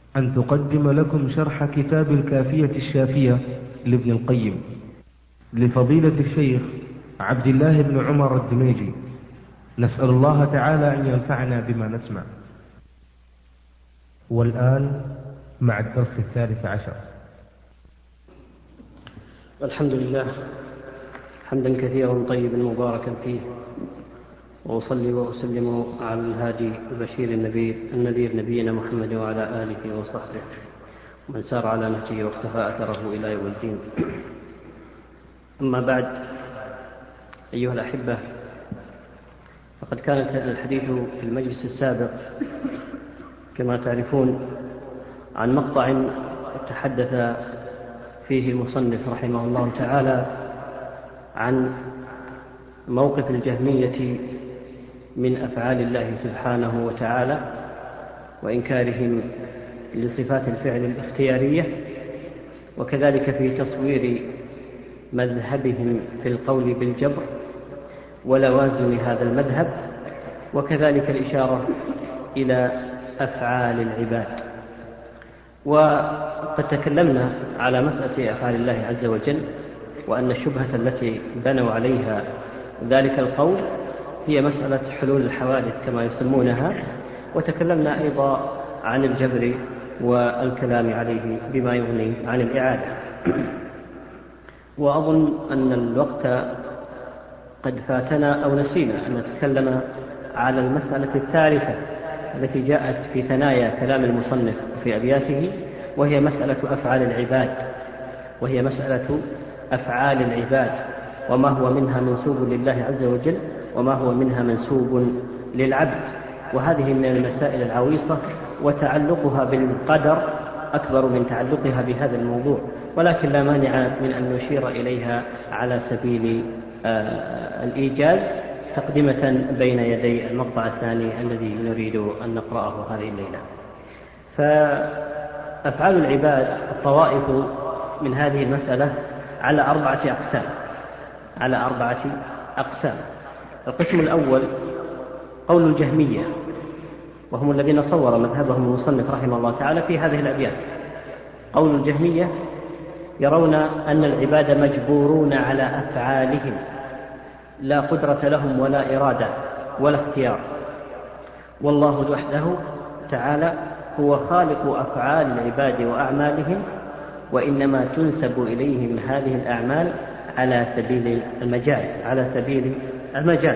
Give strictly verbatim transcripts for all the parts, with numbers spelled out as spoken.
أن تقدم لكم شرح كتاب الكافية الشافية لابن القيم لفضيلة الشيخ عبد الله بن عمر الدميجي. نسأل الله تعالى أن ينفعنا بما نسمع. والآن مع الدرس الثالث عشر. الحمد لله حمدا كثيرا طيبا مباركا فيه، وأصلي وأسلم على الهادي البشير النبي النذير نبينا محمد وعلى آله وصحبه ومن سار على نهجه واختفى أثره إلى يوم الدين. أما بعد، أيها الأحبة، فقد كانت الحديث في المجلس السابق كما تعرفون عن مقطع تحدث فيه المصنف رحمه الله تعالى عن موقف الجهمية من أفعال الله سبحانه وتعالى وإنكارهم لصفات الفعل الاختيارية، وكذلك في تصوير مذهبهم في القول بالجبر ولوازم هذا المذهب، وكذلك الإشارة إلى أفعال العباد. وقد تكلمنا على مسألة أفعال الله عز وجل، وأن الشبهة التي بنوا عليها ذلك القول هي مسألة حلول الحوادث كما يسمونها، وتكلمنا أيضا عن الجبر والكلام عليه بما يغني عن الإعادة. وأظن أن الوقت قد فاتنا أو نسينا أن نتكلم على المسألة الثالثة التي جاءت في ثنايا كلام المصنف في أبياته، وهي مسألة أفعال العباد وهي مسألة أفعال العباد وما هو منها منسوب لله عز وجل وما هو منها منسوب للعبد. وهذه من المسائل العويصة، وتعلقها بالقدر أكبر من تعلقها بهذا الموضوع، ولكن لا مانع من أن نشير إليها على سبيل آه الإيجاز تقدمة بين يدي المقطع الثاني الذي نريد أن نقرأه هذه الليلة. فأفعال العباد الطوائف من هذه المسألة على أربعة أقسام على أربعة أقسام. القسم الأول قول الجهمية، وهم الذين صور مذهبهم المصنف رحمه الله تعالى في هذه الأبيات. قول الجهمية يرون أن العباد مجبورون على أفعالهم، لا قدرة لهم ولا إرادة ولا اختيار، والله وحده تعالى هو خالق أفعال العباد وأعمالهم، وإنما تنسب إليهم هذه الأعمال على سبيل المجاز على سبيل المجاز.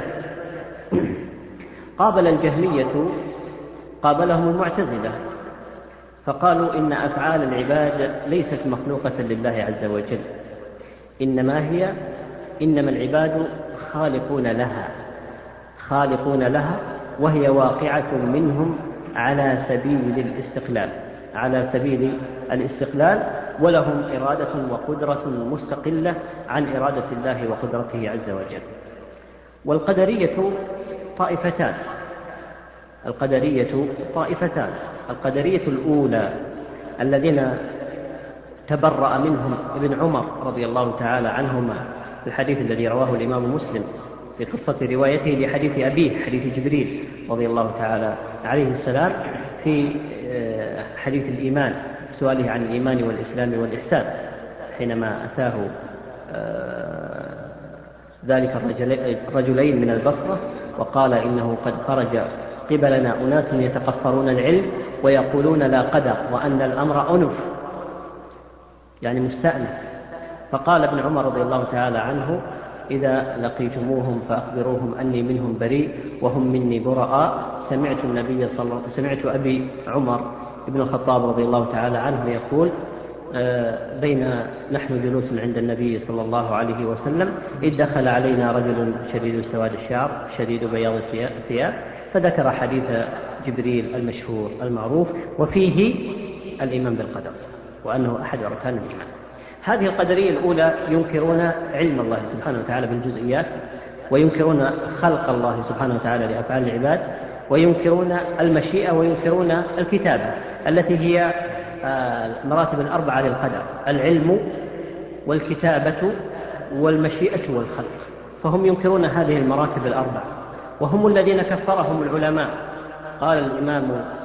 قابل الجهمية قابلهم المعتزلة، فقالوا إن أفعال العباد ليست مخلوقة لله عز وجل، إنما هي إنما العباد خالقون لها خالقون لها وهي واقعة منهم على سبيل الاستقلال على سبيل الاستقلال ولهم إرادة وقدرة مستقلة عن إرادة الله وقدرته عز وجل. والقدرية طائفتان القدرية طائفتان القدرية الأولى الذين تبرأ منهم ابن عمر رضي الله تعالى عنهما في الحديث الذي رواه الإمام مسلم في قصة روايته لحديث أبيه حديث جبريل رضي الله تعالى عليه السلام في حديث الإيمان، سؤاله عن الإيمان والإسلام والإحسان، حينما أتاه ذلك الرجلين من البصرة وقال إنه قد خرج قبلنا أناس يتقفرون العلم ويقولون لا قدر وأن الأمر أنف، يعني مستأنف. فقال ابن عمر رضي الله تعالى عنه: إذا لقيتموهم فأخبروهم أني منهم بريء وهم مني براء. سمعت النبي صلى الله سمعت أبي عمر ابن الخطاب رضي الله تعالى عنه يقول: بين نحن جلوس عند النبي صلى الله عليه وسلم إذ دخل علينا رجل شديد سواد الشعر شديد بياض الثياب، فذكر حديث جبريل المشهور المعروف، وفيه الإيمان بالقدر وأنه أحد أركان الإيمان. هذه القدرية الأولى ينكرون علم الله سبحانه وتعالى بالجزئيات، وينكرون خلق الله سبحانه وتعالى لأفعال العباد، وينكرون المشيئة، وينكرون الكتابة التي هي المراتب الأربعة للقدر: العلم والكتابة والمشيئة والخلق. فهم ينكرون هذه المراتب الأربعة، وهم الذين كفرهم العلماء. قال الإمام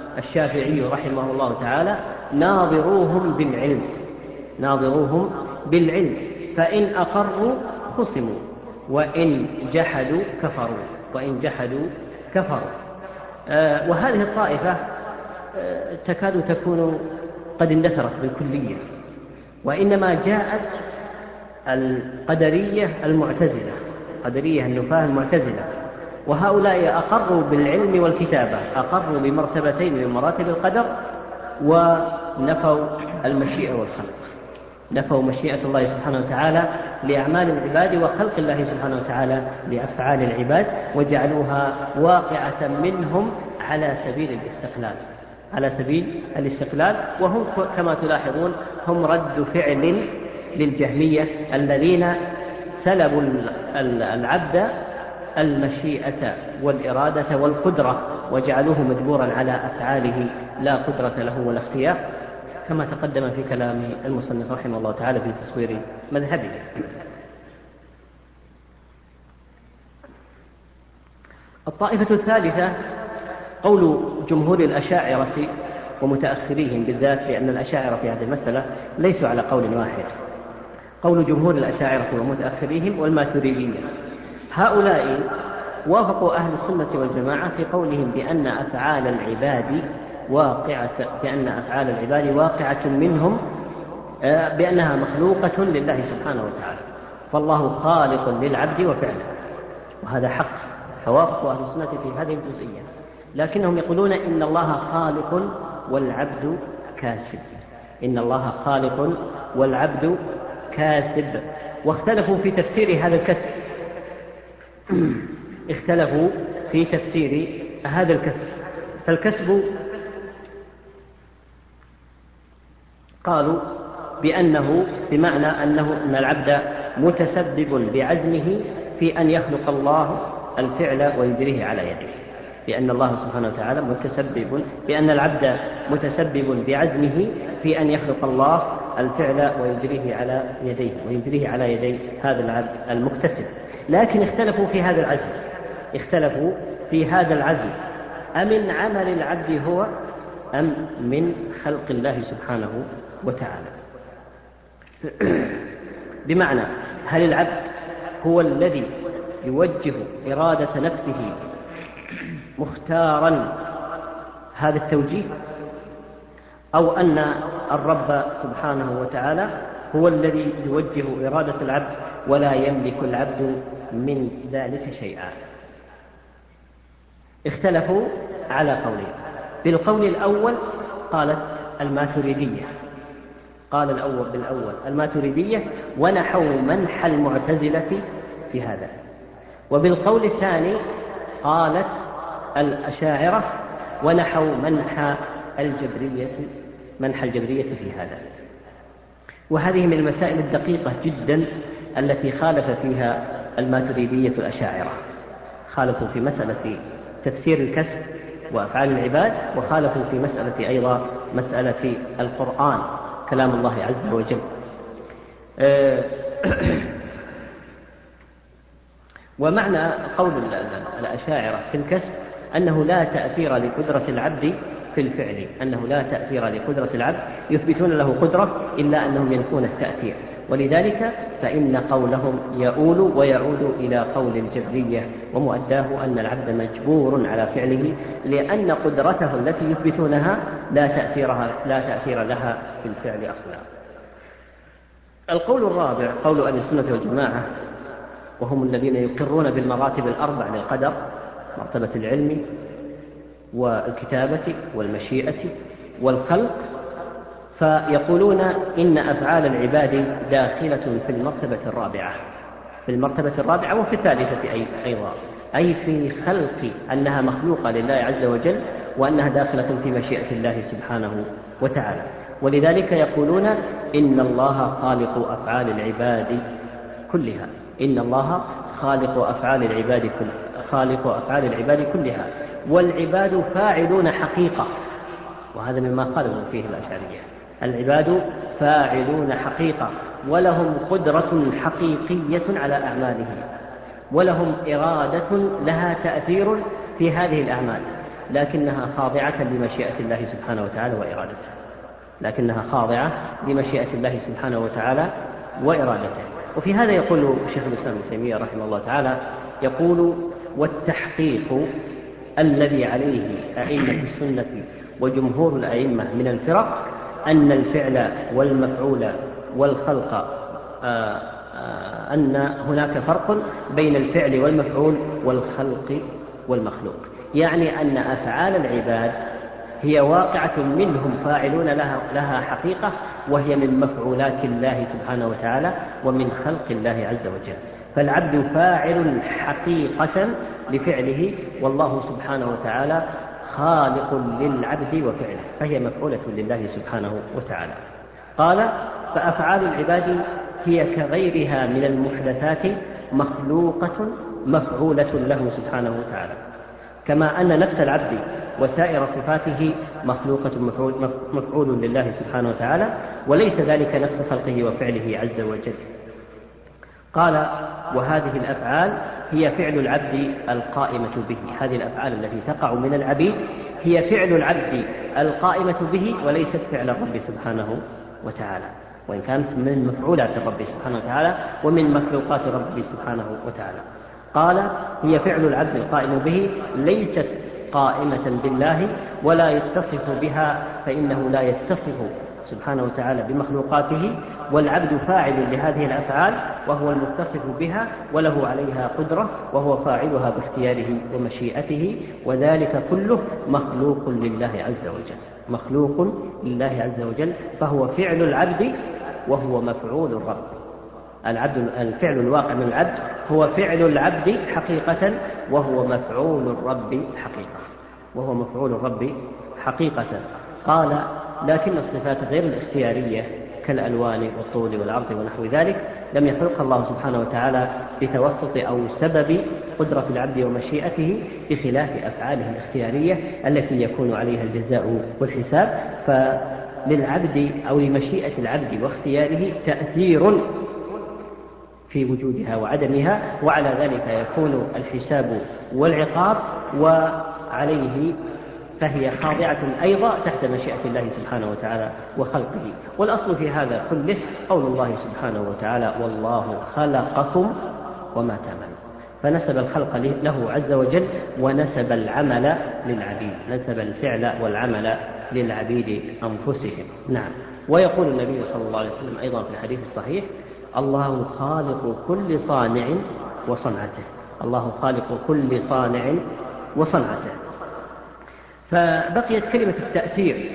الشافعي رحمه الله تعالى: ناظروهم بالعلم، ناظروهم بالعلم، فإن أقروا خصموا، وإن جحدوا كفروا، وإن جحدوا كفروا. آه وهذه الطائفة آه تكاد تكون قد اندثرت بالكلية، وإنما جاءت القدرية المعتزلة، قدرية النفاة المعتزلة، وهؤلاء أقروا بالعلم والكتابة، أقروا بمرتبتين من مراتب القدر، ونفوا المشيئة والخلق، نفوا مشيئة الله سبحانه وتعالى لأعمال العباد وخلق الله سبحانه وتعالى لأفعال العباد، وجعلوها واقعة منهم على سبيل الاستقلال، على سبيل الاستقلال. وهم كما تلاحظون هم رد فعل للجهمية الذين سلبوا العبد المشيئة والإرادة والقدرة، وجعلوه مجبورا على أفعاله لا قدرة له ولا اختيار، كما تقدم في كلام المصنف رحمه الله تعالى في تصوير مذهبه. الطائفة الثالثة قول جمهور الأشاعرة ومتأخريهم بالذات، لأن الأشاعرة في هذه المسألة ليسوا على قول واحد، قول جمهور الأشاعرة ومتأخريهم والماتريدية. هؤلاء وافقوا أهل السنة والجماعة في قولهم بأن أفعال العباد واقعة بأن أفعال العباد واقعة منهم، بأنها مخلوقة لله سبحانه وتعالى، فالله خالق للعبد وفعله، وهذا حق، فوافقوا أهل السنة في هذه الجزئية. لكنهم يقولون إن الله خالق والعبد كاسب، إن الله خالق والعبد كاسب، واختلفوا في تفسير هذا الكسب، اختلفوا في تفسير هذا الكسب. فالكسب قالوا بأنه بمعنى أنه أن العبد متسبب بعزمه في أن يخلق الله الفعل ويجريه على يده، بأن الله سبحانه وتعالى متسبب، بأن العبد متسبب بعزمه في أن يخلق الله الفعل ويجريه على يديه ويجريه على يدي هذا العبد المكتسب. لكن اختلفوا في هذا العزم، اختلفوا في هذا العزم أمن عمل العبد هو أم من خلق الله سبحانه وتعالى. بمعنى هل العبد هو الذي يوجه إرادة نفسه مختارا هذا التوجيه، أو أن الرب سبحانه وتعالى هو الذي يوجه إرادة العبد ولا يملك العبد من ذلك شيئا؟ اختلفوا على قولين. بالقول الأول قالت الماتريدية، قال الأول بالأول الماتريدية ونحوا منح المعتزلة في هذا. وبالقول الثاني قالت الأشاعرة ونحوا منح الجبرية منح الجبرية في هذا. وهذه من المسائل الدقيقة جدا التي خالف فيها الماتريدية الأشاعرة، خالفوا في مسألة تفسير الكسب وأفعال العباد، وخالفوا في مسألة أيضا مسألة القرآن كلام الله عز وجل. ومعنى قول الأشاعرة في الكسب أنه لا تأثير لقدرة العبد في الفعل، أنه لا تأثير لقدرة العبد، يثبتون له قدرة إلا أنهم ينفون التأثير، ولذلك فإن قولهم يؤول ويعود إلى قول الجبرية، ومؤداه أن العبد مجبور على فعله لأن قدرته التي يثبتونها لا تأثيرها لا تأثير لها في الفعل أصلا. القول الرابع قول أهل السنة والجماعة، وهم الذين يقرون بالمراتب الأربع للقدر: مرتبة العلم والكتابة والمشيئة والخلق، فيقولون إن أفعال العباد داخلة في المرتبة الرابعة في المرتبة الرابعة وفي الثالثة أيضا، أي في خلق أنها مخلوقة لله عز وجل، وأنها داخلة في مشيئة الله سبحانه وتعالى. ولذلك يقولون إن الله خالق أفعال العباد كلها، إن الله خالق أفعال العباد كل خالق أفعال العباد كلها، والعباد فاعلون حقيقة. وهذا مما قالوا فيه الأشعرية، العباد فاعلون حقيقة، ولهم قدرة حقيقية على أعمالهم، ولهم إرادة لها تأثير في هذه الأعمال. لكنها خاضعة لمشيئة الله سبحانه وتعالى وإرادته لكنها خاضعة لمشيئة الله سبحانه وتعالى وإرادته. وفي هذا يقول شيخ الإسلام ابن تيمية رحمه الله تعالى، يقول: والتحقيق الذي عليه أئمة السنة وجمهور الأئمة من الفرق أن الفعل والمفعول والخلق آآ آآ أن هناك فرق بين الفعل والمفعول والخلق والمخلوق، يعني أن أفعال العباد هي واقعة منهم فاعلون لها, لها حقيقة، وهي من مفعولات الله سبحانه وتعالى ومن خلق الله عز وجل. فالعبد فاعل حقيقة لفعله، والله سبحانه وتعالى خالق للعبد وفعله، فهي مفعولة لله سبحانه وتعالى. قال: فأفعال العباد هي كغيرها من المحدثات مخلوقة مفعولة له سبحانه وتعالى، كما أن نفس العبد وسائر صفاته مخلوقة مفعول, مفعول لله سبحانه وتعالى، وليس ذلك نفس خلقه وفعله عز وجل. قال: وهذه الأفعال هي فعل العبد القائمة به. هذه الأفعال التي تقع من العبيد هي فعل العبد القائمة به، وليست فعل الرب سبحانه وتعالى، وإن كانت من مفعولات الرب سبحانه وتعالى ومن مخلوقات الرب سبحانه وتعالى. قال: هي فعل العبد القائم به، ليست قائمة بالله ولا يتصف بها، فإنه لا يتصف سبحانه وتعالى بمخلوقاته، والعبد فاعل لهذه الأفعال وهو المتصف بها وله عليها قدرة، وهو فاعلها باختياره ومشيئته، وذلك كله مخلوق لله عز وجل، مخلوق لله عز وجل، فهو فعل العبد وهو مفعول الرب. العبد الفعل الواقع من العبد هو فعل العبد حقيقة، وهو مفعول الرب حقيقة وهو مفعول الرب حقيقة. قال: لكن الصفات غير الاختيارية كالألوان والطول والعرض ونحو ذلك لم يخلق الله سبحانه وتعالى بتوسط أو سبب قدرة العبد ومشيئته، بخلاف أفعاله الاختيارية التي يكون عليها الجزاء والحساب. فللعبد أو لمشيئة العبد واختياره تأثير في وجودها وعدمها، وعلى ذلك يكون الحساب والعقاب، وعليه فهي خاضعة أيضا تحت مشيئة الله سبحانه وتعالى وخلقه. والأصل في هذا كله قول الله سبحانه وتعالى: والله خلقكم وما تعملون. فنسب الخلق له عز وجل، ونسب العمل للعبيد، نسب الفعل والعمل للعبيد أنفسهم. نعم. ويقول النبي صلى الله عليه وسلم أيضا في الحديث الصحيح: الله خالق كل صانع وصنعته. الله خالق كل صانع وصنعته. فبقيت كلمة التأثير.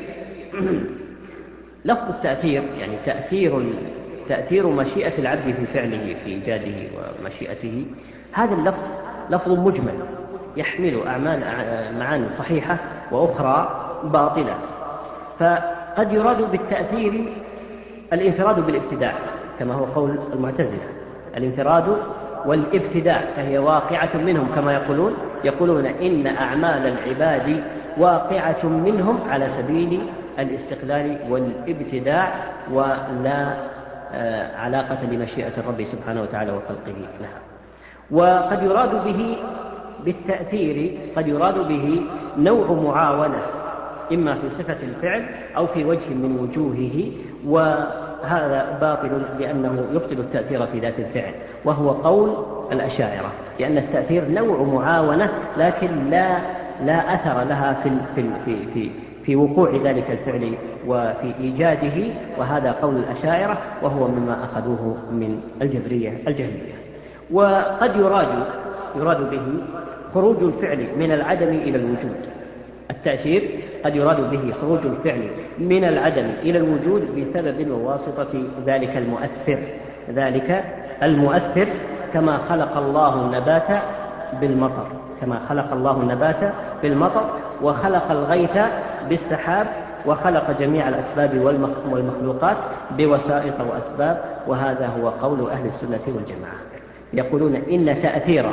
لفظ التأثير يعني تأثير تأثير مشيئة العبد في فعله في إيجاده ومشيئته. هذا اللفظ لفظ مجمل يحمل أعمال معاني صحيحة وأخرى باطلة. فقد يراد بالتأثير الانفراد بالابتداع، كما هو قول المعتزلة، الانفراد والابتداع، فهي واقعة منهم كما يقولون يقولون إن أعمال العباد واقعة منهم على سبيل الاستقلال والابتداع، ولا علاقة لمشيئة الرب سبحانه وتعالى وخلقه لها. وقد يراد به بالتأثير قد يراد به نوع معاونة، إما في صفة الفعل أو في وجه من وجوهه، وهذا باطل لأنه يبطل التأثير في ذات الفعل، وهو قول الأشاعرة، لأن التأثير نوع معاونة لكن لا لا أثر لها في في في في, في وقوع ذلك الفعل وفي إيجاده، وهذا قول الأشاعرة، وهو مما أخذوه من الجبرية الجهمية. وقد يراد يراد به خروج الفعل من العدم إلى الوجود. التأثير قد يراد به خروج الفعل من العدم إلى الوجود بسبب وواسطة ذلك المؤثر ذلك المؤثر كما خلق الله النبات بالمطر كما خلق الله النبات بالمطر وخلق الغيث بالسحاب، وخلق جميع الأسباب والمخلوقات بوسائط وأسباب. وهذا هو قول أهل السنة والجماعة، يقولون إن تأثير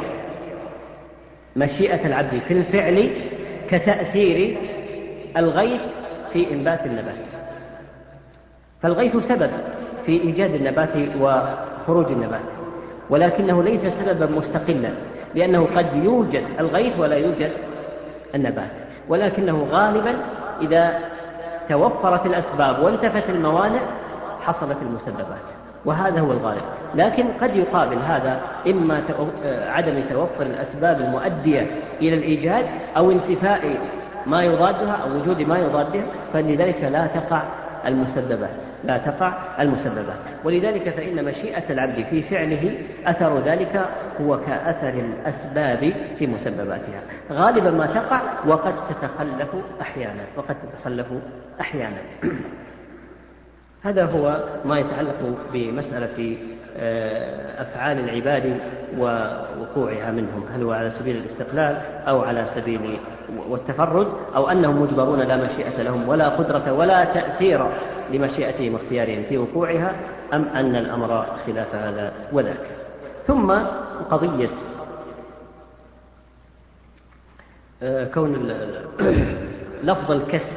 مشيئة العبد في الفعل كتأثير الغيث في إنبات النبات. فالغيث سبب في إيجاد النبات وخروج النبات، ولكنه ليس سببا مستقلا، لأنه قد يوجد الغيث ولا يوجد النبات. ولكنه غالبا إذا توفرت الأسباب وانتفت الموانع حصلت المسببات، وهذا هو الغالب. لكن قد يقابل هذا إما عدم توفر الأسباب المؤدية إلى الإيجاد أو انتفاء ما يضادها أو وجود ما يضادها، فلذلك لا تقع المسببات لا تقع المسببات ولذلك فإن مشيئة العبد في فعله أثر ذلك هو كأثر الأسباب في مسبباتها، غالبا ما تقع وقد تتخلف أحيانا وقد تتخلف أحيانا هذا هو ما يتعلق بمسألة أفعال العباد ووقوعها منهم، هل هو على سبيل الاستقلال أو على سبيل والتفرد، أو أنهم مجبرون لا مشيئة لهم ولا قدرة ولا تأثير لمشيئتهم واختيارهم في وقوعها، أم أن الأمر خلاف هذا وذاك. ثم قضية كون لفظ الكسب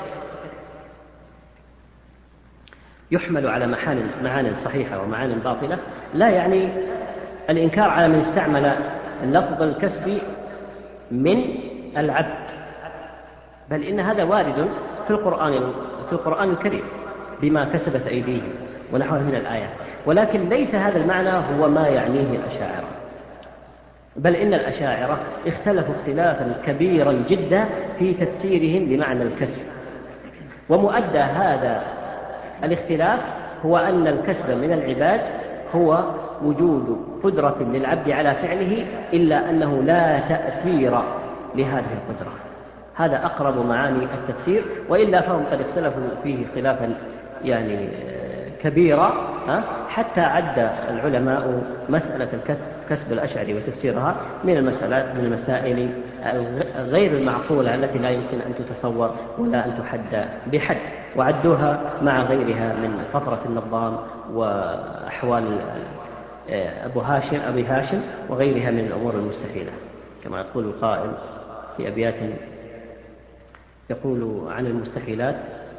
يحمل على معان صحيحة ومعان باطلة لا يعني الإنكار على من استعمل لفظ الكسب من العبد، بل إن هذا وارد في القرآن في القرآن الكريم بما كسبت أيديهم ونحوه من الآيات، ولكن ليس هذا المعنى هو ما يعنيه الأشاعرة، بل إن الأشاعرة اختلفوا اختلافا كبيرا جدا في تفسيرهم لمعنى الكسب، ومؤدى هذا الاختلاف هو أن الكسب من العباد هو وجود قدرة للعبد على فعله إلا أنه لا تأثير لهذه القدرة. هذا أقرب معاني التفسير، وإلا فهم قد اختلفوا فيه اختلافا يعني كبيرا، حتى عد العلماء مسألة الكسب الأشعري وتفسيرها من المسألة من المسائل غير المعقولة التي لا يمكن أن تتصور ولا أن تحد بحد، وعدوها مع غيرها من فطرة النظام وأحوال أبو هاشم أبي هاشم وغيرها من الأمور المستحيلة، كما يقول القائل في أبيات يقول عن المستحيلات: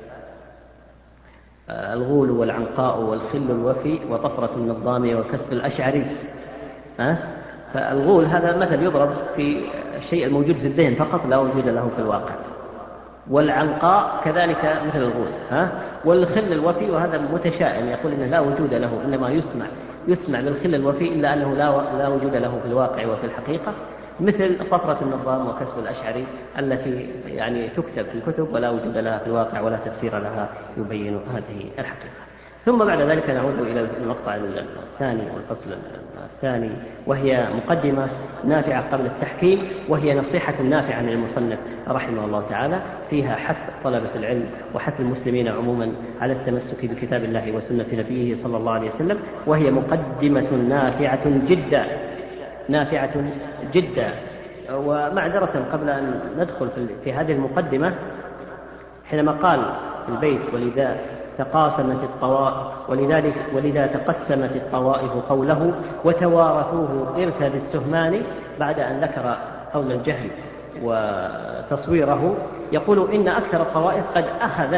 الغول والعنقاء والخل الوفي وطفرة النظام وكسب الأشعري. أه؟ فالغول هذا مثل يضرب في الشيء الموجود في الذهن فقط لا وجود له في الواقع، والعنقاء كذلك مثل الغول، ها؟ والخل الوفي وهذا متشائم يقول إنه لا وجود له، إنما يسمع يسمع بالخل الوفي إلا أنه لا لا وجود له في الواقع وفي الحقيقة، مثل طفرة النظام وكسب الأشعري التي يعني تكتب في الكتب ولا وجود لها في الواقع ولا تفسير لها يبين هذه الحقيقة. ثم بعد ذلك نعود إلى المقطع الثاني والفصل الثاني، وهي مقدمة نافعة قبل التحكيم، وهي نصيحة نافعة من المصنف رحمه الله تعالى، فيها حث طلبة العلم وحث المسلمين عموما على التمسك بكتاب الله وسنة نبيه صلى الله عليه وسلم، وهي مقدمة نافعة جدا نافعة جدا. ومعذرة قبل أن ندخل في هذه المقدمة، حينما قال في البيت: ولذا تقاسمت الطوائف ولذلك ولذا تقسمت الطوائف قوله وتوارثوه إرث بالسهمان، بعد أن ذكر قول الجهل وتصويره يقول: إن أكثر الطوائف قد أخذت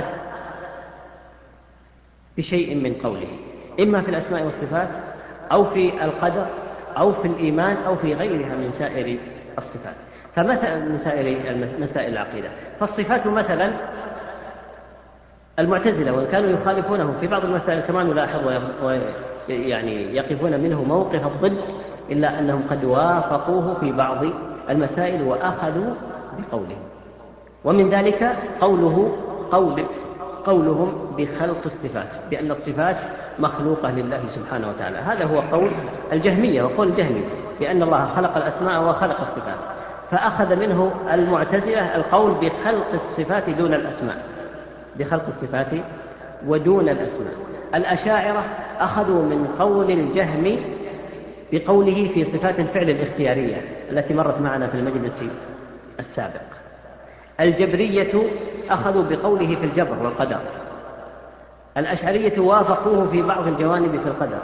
بشيء من قوله، إما في الأسماء والصفات أو في القدر أو في الإيمان أو في غيرها من سائر الصفات، فمثلا من سائر مسائل العقيدة. فالصفات مثلا المعتزلة وإن كانوا يخالفونه في بعض المسائل كما نلاحظ ويعني يقفون منه موقف الضد، إلا أنهم قد وافقوه في بعض المسائل وأخذوا بقوله. ومن ذلك قوله قول قولهم بخلق الصفات، بأن الصفات مخلوقة لله سبحانه وتعالى. هذا هو قول الجهمية وقول الجهمي بأن الله خلق الأسماء وخلق الصفات، فأخذ منه المعتزلة القول بخلق الصفات دون الأسماء بخلق الصفات ودون الأسماء. الأشاعرة أخذوا من قول الجهم بقوله في صفات الفعل الاختيارية التي مرت معنا في المجلس السابق. الجبرية أخذوا بقوله في الجبر والقدر. الأشعرية وافقوه في بعض الجوانب في القدر.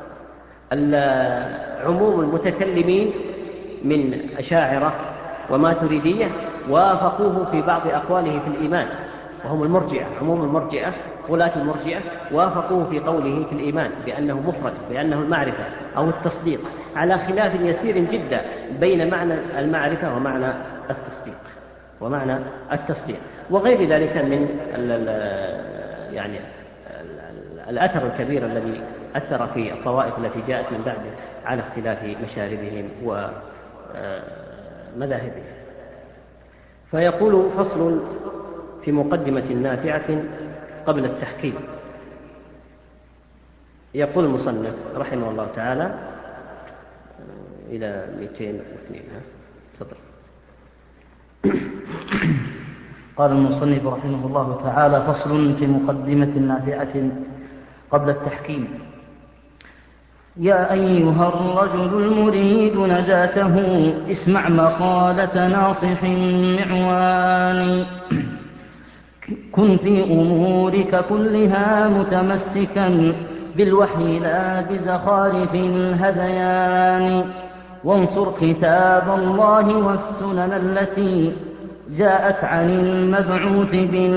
عموم المتكلمين من أشاعرة وماتريدية وافقوه في بعض أقواله في الإيمان، وهم المرجئة. عموم المرجئة غلاة المرجئة وافقوه في قوله في الإيمان بأنه مفرد، بأنه المعرفة أو التصديق، على خلاف يسير جدا بين معنى المعرفة ومعنى التصديق. ومعنى التصديق، وغير ذلك من ال ال يعني الأثر الكبير الذي أثر في الطوائف التي جاءت من بعده على اختلاف مشاربهم ومذاهبهم. فيقول: فصل في مقدمة نافعة قبل التحكيم. يقول المصنف رحمه الله تعالى إلى مئتين واثنين. تفضل. قال المصنف رحمه الله تعالى: فصل في مقدمة نافعة قبل التحكيم. يا أيها الرجل المريد نجاته، اسمع مقالة ناصح معوان. كن في أمورك كلها متمسكا بالوحي لا بزخارف الهذيان، وانصر كتاب الله والسنن التي جاءت عن المبعوث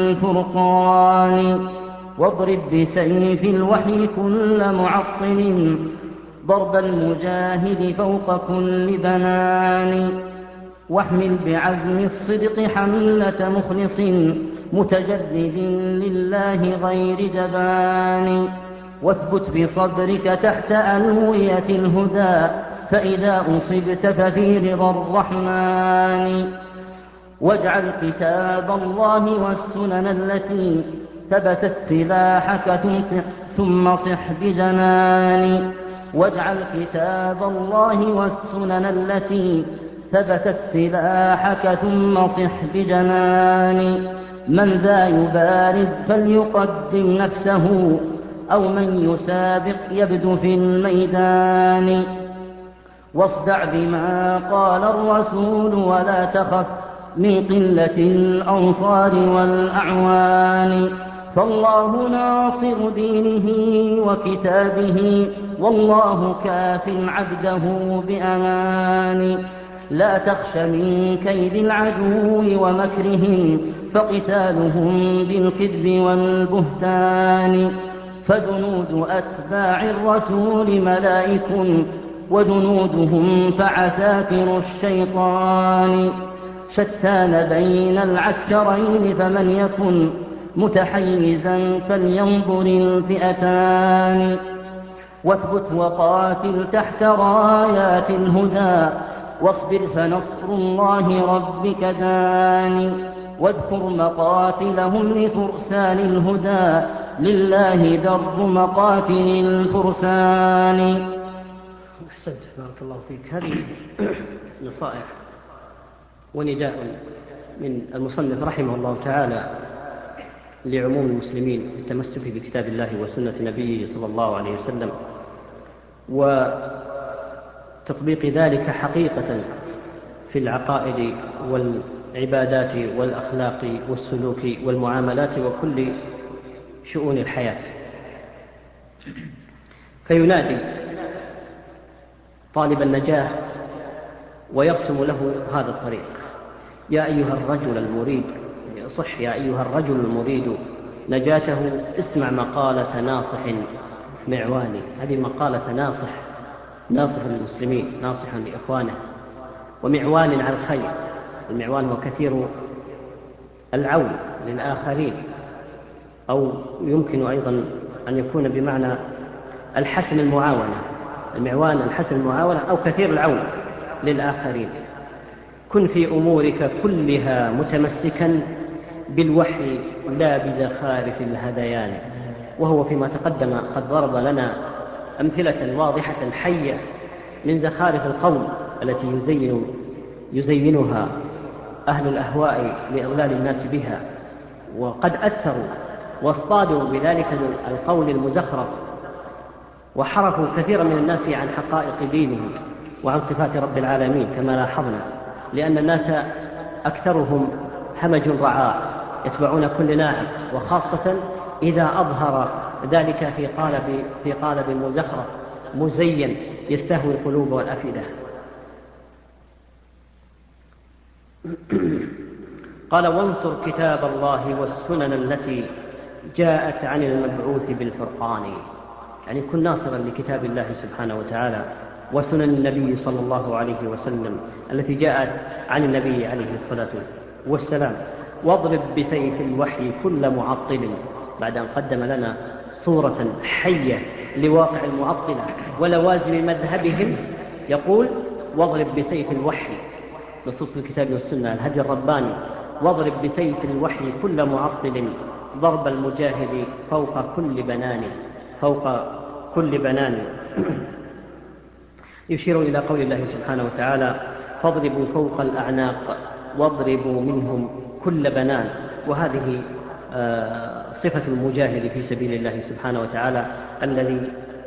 بالفرقان، واضرب بسيف الوحي كل معطل ضرب المجاهد فوق كل بنان، واحمل بعزم الصدق حملة مخلص متجرد لله غير جبان، واثبت بصدرك تحت ألوية الهدى فإذا أصبت ففي رضا الرحمن، واجعل كتاب الله والسنن التي ثبتت سلاحك ثم صح بجنان، واجعل كتاب الله والسنن التي ثبتت سلاحك ثم صح بجنان، من ذا يبارز فليقدم نفسه أو من يسابق يبدو في الميدان، واصدع بما قال الرسول ولا تخف من قلة الأنصار والأعوان، فالله ناصر دينه وكتابه والله كاف عبده بأمان، لا تخش من كيد العدو ومكرهم فقتالهم بالكذب والبهتان، فجنود أتباع الرسول ملائك وجنودهم فعساكر الشيطان، شتان بين العسكرين فمن يكن متحيزا فلينظر الفئتان، واثبت وقاتل تحت رايات الهدى واصبر فنصر الله ربك دان، واذكر مقاتلهم لفرسان الهدى لله در مقاتل الفرسان. أحسنت، بارك الله فيك. هذه نصائح ونداء من المصنف رحمه الله تعالى لعموم المسلمين بالتمسك بكتاب الله وسنة نبيه صلى الله عليه وسلم، وتطبيق ذلك حقيقة في العقائد والعبادات والأخلاق والسلوك والمعاملات وكل شؤون الحياة. فينادي طالب النجاة ويرسم له هذا الطريق: يا أيها الرجل المريد، صح يا أيها الرجل المريد نجاته، اسمع مقالة ناصح معواني. هذه مقالة ناصح، ناصح للمسلمين، ناصح لإخوانه، ومعوان على الخير. المعوان هو كثير العون للآخرين، أو يمكن أيضا أن يكون بمعنى الحسن المعاونة. المعوان الحسن المعاونة أو كثير العون للآخرين. كن في أمورك كلها متمسكا بالوحي لا بزخارف الهذيان. وهو فيما تقدم قد ضرب لنا أمثلة واضحة حية من زخارف القول التي يزين يزينها أهل الأهواء لإضلال الناس بها، وقد أثروا واصطادوا بذلك القول المزخرف وحرفوا كثيرا من الناس عن حقائق دينهم وعن صفات رب العالمين كما لاحظنا، لأن الناس أكثرهم همج رعاع يتبعون كل ناعم، وخاصة إذا أظهر ذلك في قالب في قالب مزخرف مزين يستهوي القلوب والأفئدة. قال: وانصر كتاب الله والسنن التي جاءت عن المبعوث بالفرقان. يعني كن ناصرا لكتاب الله سبحانه وتعالى وسنن النبي صلى الله عليه وسلم التي جاءت عن النبي عليه الصلاة والسلام: واضرب بسيف الوحي كل معطل، بعد أن قدم لنا صورة حية لواقع المعطلة ولوازم مذهبهم، يقول: واضرب بسيف الوحي، نصوص الكتاب والسنة، الهدي الرباني: واضرب بسيف الوحي كل معطل، ضرب المجاهد فوق كل بنان، فوق كل بنان. يشير إلى قول الله سبحانه وتعالى: فاضربوا فوق الأعناق واضربوا منهم كل بنان. وهذه صفة المجاهد في سبيل الله سبحانه وتعالى، الذي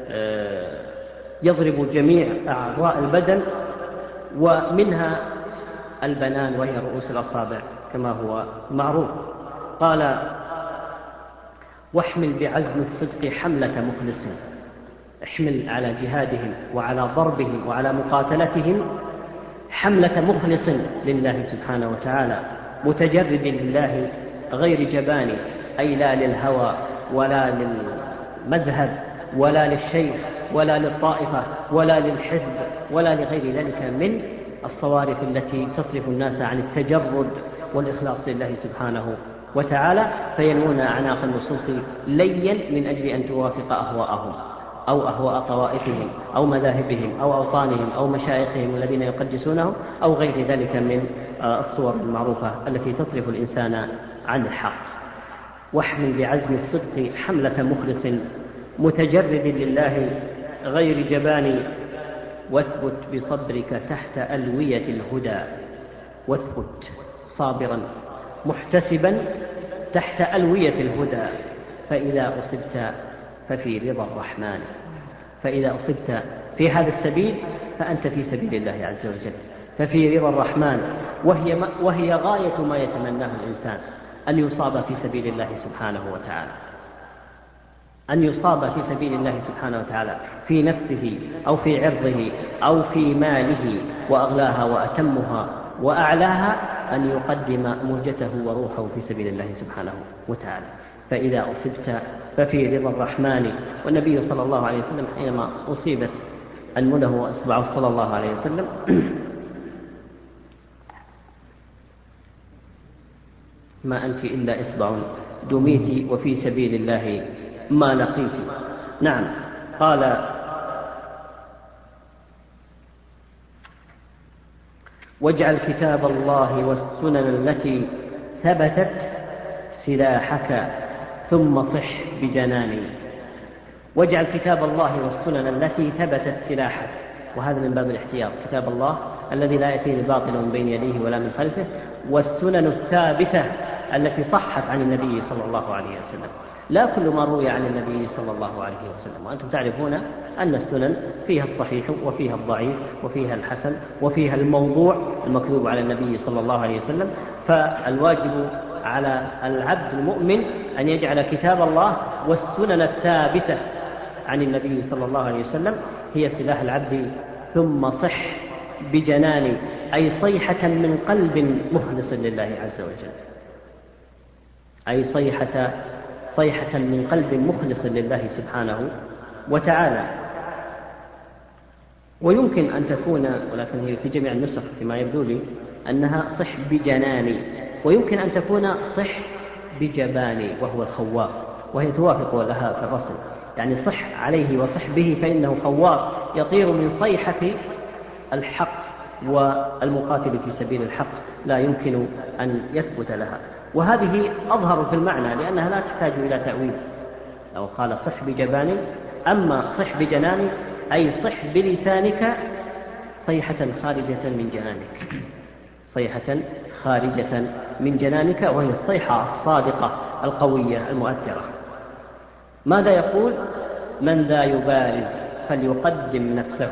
يضرب جميع أعضاء البدن، ومنها البنان وهي رؤوس الأصابع كما هو معروف. قال: واحمل بعزم الصدق حملة مخلص، احمل على جهادهم وعلى ضربهم وعلى مقاتلتهم حملة مخلص لله سبحانه وتعالى، متجرد لله غير جبان، أي لا للهوى ولا للمذهب ولا للشيخ ولا للطائفة ولا للحزب ولا لغير ذلك من الصوارف التي تصرف الناس عن التجرد والإخلاص لله سبحانه وتعالى، فينوون أعناق النصوص ليا من أجل أن توافق أهواءهم أو أهواء طوائفهم أو مذاهبهم أو أوطانهم أو مشايخهم الذين يقدسونهم أو غير ذلك من الصور المعروفة التي تصرف الإنسان عن الحق. واحمل بعزم الصدق حملة مخلص متجرد لله غير جبان، واثبت بصبرك تحت ألوية الهدى، واثبت صابرا محتسبا تحت ألوية الهدى، فإذا أصبت ففي رضا الرحمن، فإذا أصبت في هذا السبيل فأنت في سبيل الله عز وجل، ففي رضا الرحمن، وهي, وهي غاية ما يتمناه الإنسان، أن يصاب في سبيل الله سبحانه وتعالى، أن يصاب في سبيل الله سبحانه وتعالى في نفسه أو في عرضه أو في ماله، وأغلاها وأتمها وأعلاها أن يقدم مهجته وروحه في سبيل الله سبحانه وتعالى. فإذا أصبت ففي رضا الرحمن. والنبي صلى الله عليه وسلم حينما أصيبت أنمله وأصبعه صلى الله عليه وسلم ما أنت إلا إصبع دميت وفي سبيل الله ما لقيت. نعم. قال: واجعل كتاب الله والسنن التي ثبتت سلاحك ثم صح بجناني. واجعل كتاب الله والسنن التي ثبتت سلاحك، وهذا من باب الاحتياط، كتاب الله الذي لا يأتيه الباطل من بين يديه ولا من خلفه، والسنن الثابتة التي صحت عن النبي صلى الله عليه وسلم، لا كل ما روي عن النبي صلى الله عليه وسلم. وأنتم تعرفون أن السنن فيها الصحيح وفيها الضعيف وفيها الحسن وفيها الموضوع المكذوب على النبي صلى الله عليه وسلم. فالواجب على العبد المؤمن أن يجعل كتاب الله والسنن الثابتة عن النبي صلى الله عليه وسلم هي سلاح العبد، ثم صح بجنان، أي صيحة من قلب مخلص لله عز وجل، أي صيحة صيحة من قلب مخلص لله سبحانه وتعالى. ويمكن أن تكون، ولكن هي في جميع النسخ فيما يبدو لي أنها صح بجناني، ويمكن أن تكون صح بجباني وهو الخواف، وهي توافق لها في الرسم، يعني صح عليه وصح به فإنه خواف يطير من صيحة الحق، والمقاتل في سبيل الحق لا يمكن أن يثبت لها. وهذه أظهر في المعنى لأنها لا تحتاج إلى تأويل. لو قال صح بجباني، أما صح بجناني أي صح بلسانك صيحة خارجة من جنانك، صيحة خارجة من جنانك، وهي الصيحة الصادقة القوية المؤثرة. ماذا يقول؟ من ذا يبارز فليقدم نفسه،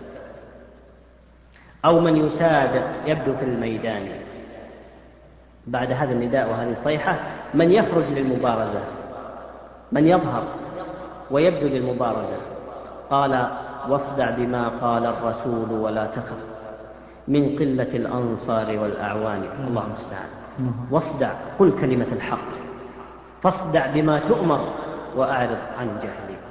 أو من يسابق يبدو في الميدان. بعد هذا النداء وهذه الصيحة من يخرج للمبارزة، من يظهر ويبدو للمبارزة. قال: واصدع بما قال الرسول ولا تخف من قلة الأنصار والأعوان. الله المستعان. واصدع، قل كلمة الحق، فاصدع بما تؤمر وأعرض عن الجاهلين.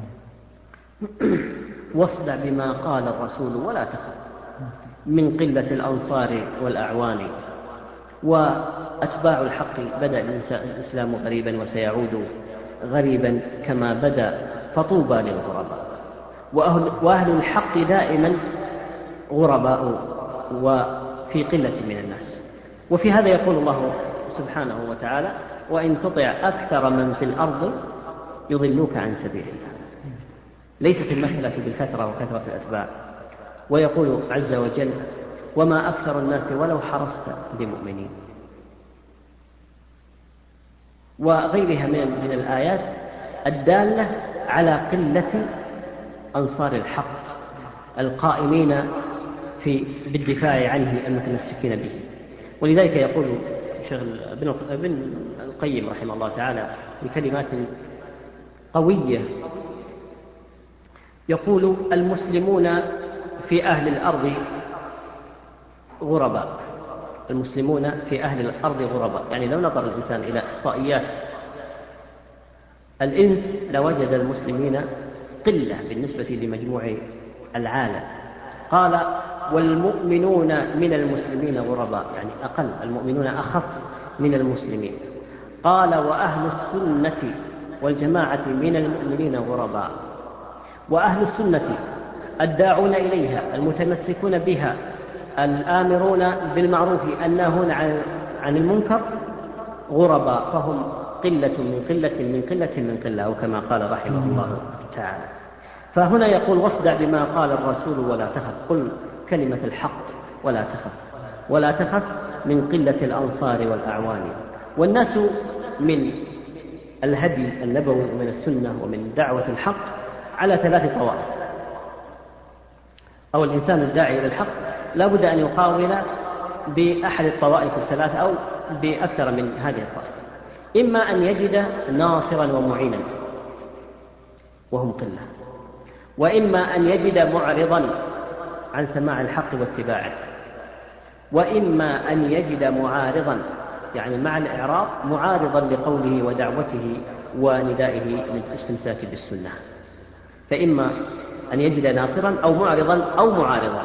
واصدع بما قال الرسول ولا تخف من قلة الأنصار والأعوان. وأتباع الحق بدأ الإسلام غريبا وسيعود غريبا كما بدأ، فطوبى للغرباء. وأهل, وأهل الحق دائما غرباء وفي قلة من الناس. وفي هذا يقول الله سبحانه وتعالى: وإن تطع أكثر من في الأرض يضلوك عن سبيل الله. ليست المسألة بالكثرة وكثرة الأتباع. ويقول عز وجل: وما أكثر الناس ولو حرصت بمؤمنين. وغيرها من من الآيات الدالة على قلة أنصار الحق القائمين في بالدفاع عنه المتمسكين به. ولذلك يقول الشيخ ابن القيم رحمه الله تعالى بكلمات قوية، يقول: المسلمون في أهل الأرض غرباء. المسلمون في أهل الأرض غرباء، يعني لو نظر الإنسان إلى إحصائيات الإنس لوجد المسلمين قلة بالنسبة لمجموع العالم. قال: والمؤمنون من المسلمين غرباء، يعني أقل، المؤمنون أخص من المسلمين. قال: وأهل السنة والجماعة من المؤمنين غرباء. وأهل السنة الداعون إليها المتمسكون بها الآمرون بالمعروف الناهون عن المنكر غرباء، فهم قلة من قلة من قلة من قلة، أو كما قال رحمه الله تعالى. فهنا يقول: واصدع بما قال الرسول ولا تخف، قل كلمة الحق ولا تخف، ولا تخف من قلة الأنصار والأعوان. والناس من الهدي النبوي ومن السنة ومن دعوة الحق على ثلاث طوائف. أو الإنسان الداعي إلى الحق لا بد أن يقاول بأحد الطوائف الثلاثة أو بأكثر من هذه الطوائف. إما أن يجد ناصرا ومعينا وهم قلة، وإما أن يجد معرضا عن سماع الحق واتباعه، وإما أن يجد معارضا، يعني مع الإعراض معارضا لقوله ودعوته وندائه للاستمساك بالسنة. فإما أن يجد ناصرا أو معرضا أو معارضا.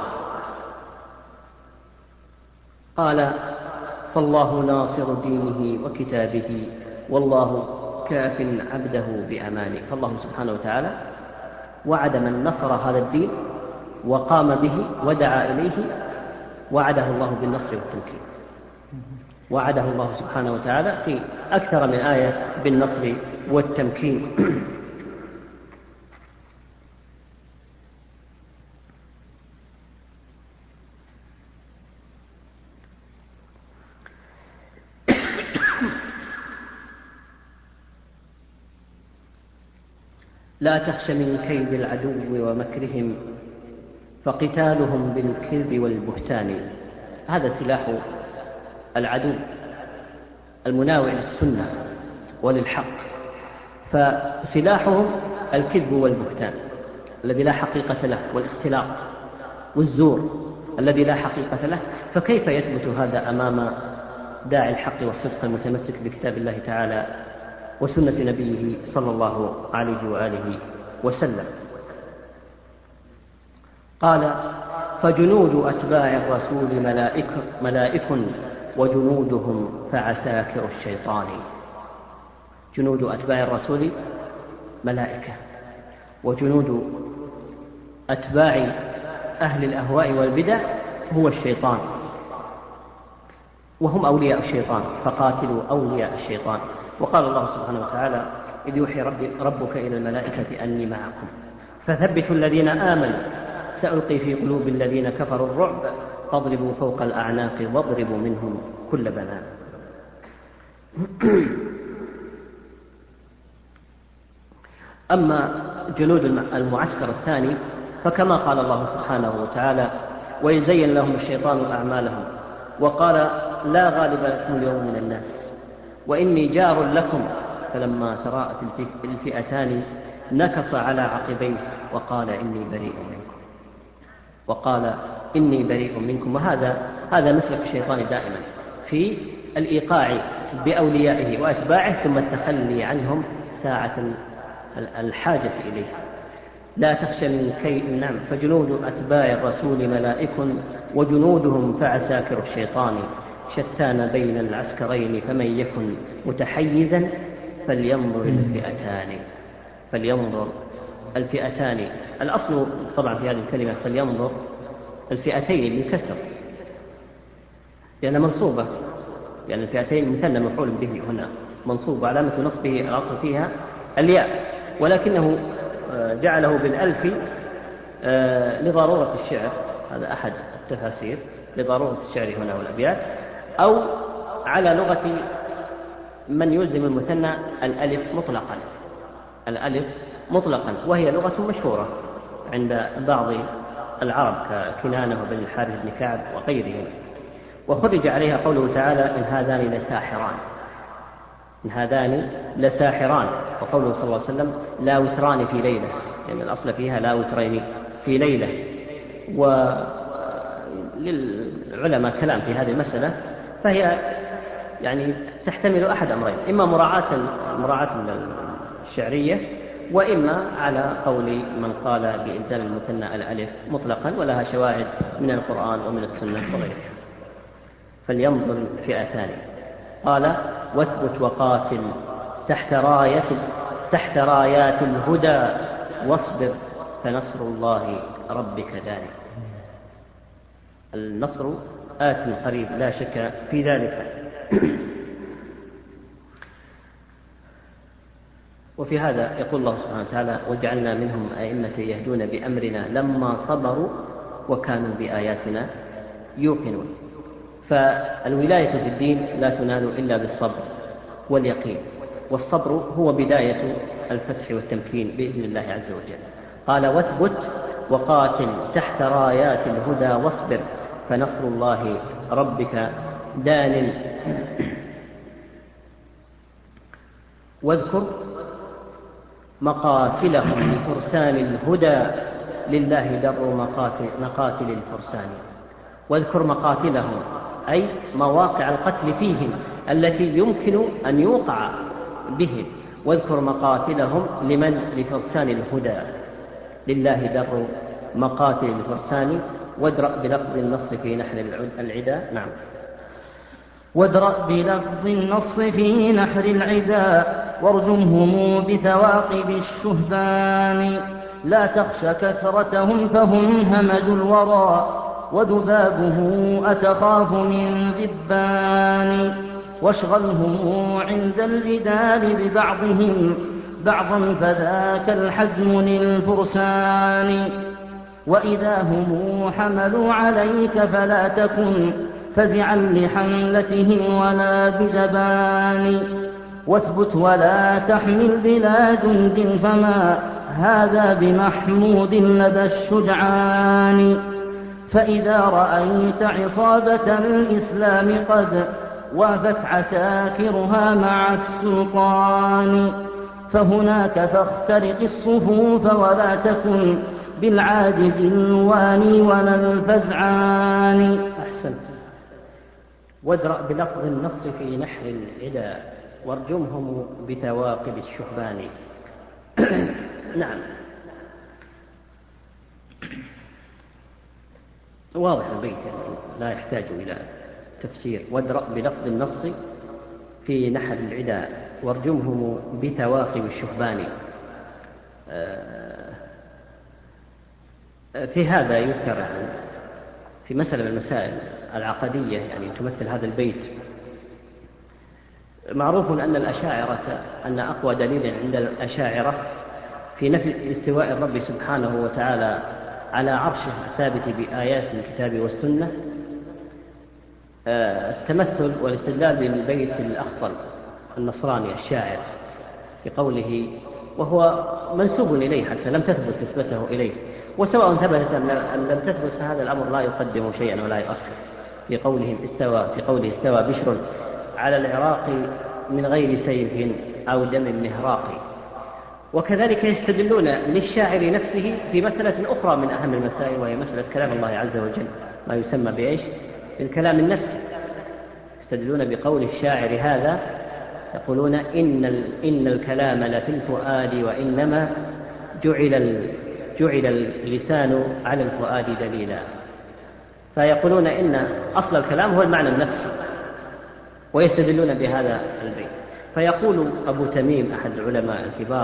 قال: فالله ناصر دينه وكتابه والله كاف عبده بأمانه. فالله سبحانه وتعالى وعد من نصر هذا الدين وقام به ودعا إليه، وعده الله بالنصر والتمكين. وعده الله سبحانه وتعالى في أكثر من آية بالنصر والتمكين. لا تخش من كيد العدو ومكرهم فقتالهم بالكذب والبهتان. هذا سلاح العدو المناوئ للسنة وللحق، فسلاحهم الكذب والبهتان الذي لا حقيقة له، والاختلاق والزور الذي لا حقيقة له. فكيف يثبت هذا أمام داعي الحق والصدق المتمسك بكتاب الله تعالى وسنة نبيه صلى الله عليه وآله وسلم؟ قال: فجنود أتباع الرسول ملائك, ملائك وجنودهم فعساكر الشيطان. جنود أتباع الرسول ملائكة، وجنود أتباع أهل الأهواء والبدع هو الشيطان، وهم أولياء الشيطان، فقاتلوا أولياء الشيطان. وقال الله سبحانه وتعالى: إذ يوحي ربك إلى الملائكة أني معكم فثبتوا الذين آمنوا سألقي في قلوب الذين كفروا الرعب فاضربوا فوق الأعناق واضربوا منهم كل بنان. أما جنود المعسكر الثاني فكما قال الله سبحانه وتعالى: ويزين لهم الشيطان أعمالهم وقال: لا غالب لكم اليوم من الناس وإني جار لكم، فلما تراءت الفئتان نكص على عقبيه وقال إني بريء منكم وقال إني بريء منكم. وهذا هذا مسلك الشيطان دائما في الإيقاع بأوليائه وأتباعه ثم التخلي عنهم ساعة الحاجة إليه. لا تخشى من كيد. نعم. فجنود أتباع الرسول ملائك وجنودهم فعساكر الشيطان. شتان بين العسكرين فمن يكن متحيزا فلينظر الفئتان فلينظر الفئتان. الأصل طبعا في هذه الكلمة فلينظر الفئتين بالكسر لأنها منصوبة، لأن الفئتين مثنى مفعول به هنا منصوب وعلامة نصبه الأصل فيها الياء، ولكنه جعله بالألف لضرورة الشعر، هذا أحد التفاسير، لضرورة الشعر هنا والأبيات، أو على لغة من يلزم المثنى الألف مطلقا الألف مطلقا وهي لغة مشهورة عند بعض العرب ككنانة وبن الحارث بن كعب وغيرهم. وخرج عليها قوله تعالى إن هذان لساحران إن هذان لساحران وقوله صلى الله عليه وسلم لا وتران في ليلة، لأن يعني الأصل فيها لا وترين في ليلة. وللعلماء كلام في هذه المسألة، فهي يعني تحتمل أحد أمرين، إما مراعاة مراعاة الشعرية، وإما على قول من قال بإلزام المثنى الألف مطلقا، ولها شواهد من القرآن ومن السنة وغيرها. فلينظر الفئتان. قال واثبت وقاتل تحت راية تحت رايات الهدى واصبر فنصر الله ربك داني. النصر آت قريب لا شك في ذلك. وفي هذا يقول الله سبحانه وتعالى وجعلنا منهم أئمة يهدون بأمرنا لما صبروا وكانوا بآياتنا يوقنون. فالولاية في الدين لا تنال إلا بالصبر واليقين، والصبر هو بداية الفتح والتمكين بإذن الله عز وجل. قال واثبت وقاتل تحت رايات الهدى واصبر فنصر الله ربك دان. واذكر مقاتلهم لفرسان الهدى لله در مقاتل, مقاتل الفرسان. واذكر مقاتلهم أي مواقع القتل فيهم التي يمكن أن يوقع بهم. واذكر مقاتلهم لمن لفرسان الهدى لله در مقاتل الفرسان. وادرأ بلفظ النص في نحر العدا. نعم. وادرأ بلفظ النص في نحر العدا وارجمهم بثواقب الشهبان. لا تخش كثرتهم فهم همج الورى وذبابه أتخاف من ذبان. واشغلهم عند الجدال ببعضهم بعضا فذاك الحزم للفرسان. وإذا هم حملوا عليك فلا تكن فزعا لحملتهم ولا بجبان. واثبت ولا تحمل بلا جند فما هذا بمحمود لدى الشجعان. فإذا رأيت عصابة الإسلام قد وافت عساكرها مع السلطان فهناك فاخترق الصفوف ولا تكن بالعاجز الواني ولا الفزعان. أحسنت. وادرأ بلفظ النص في نحر العدا وارجمهم بثواقب الشهبان. نعم، واضح البيت يعني لا يحتاج إلى تفسير. وادرأ بلفظ النص في نحر العدا وارجمهم بثواقب الشهبان. في هذا يذكر في مسألة من المسائل العقدية يعني تمثل هذا البيت. معروف أن الأشاعرة أن أقوى دليل عند الأشاعرة في نفي استواء الرب سبحانه وتعالى على عرشه الثابت بآيات الكتاب والسنة التمثل والاستدلال بالبيت الأخطل النصراني الشاعر بقوله، وهو منسوب إليه حتى لم تثبت نسبته إليه، وسواء ثبتت أم لم تثبت فهذا الأمر لا يقدم شيئا ولا يؤخر. في قولهم استوى في قوله استوى بشر على العراق من غير سيف أو دم مهراق. وكذلك يستدلون للشاعر نفسه في مسألة أخرى من أهم المسائل، وهي مسألة كلام الله عز وجل، ما يسمى بإيش؟ بالكلام النفسي. يستدلون بقول الشاعر هذا، يقولون إن إن الكلام لفي الفؤاد وإنما جعل جعل اللسان على الفؤاد دليلا. فيقولون إن أصل الكلام هو المعنى النفسي، ويستدلون بهذا البيت. فيقول أبو تميم أحد العلماء الكبار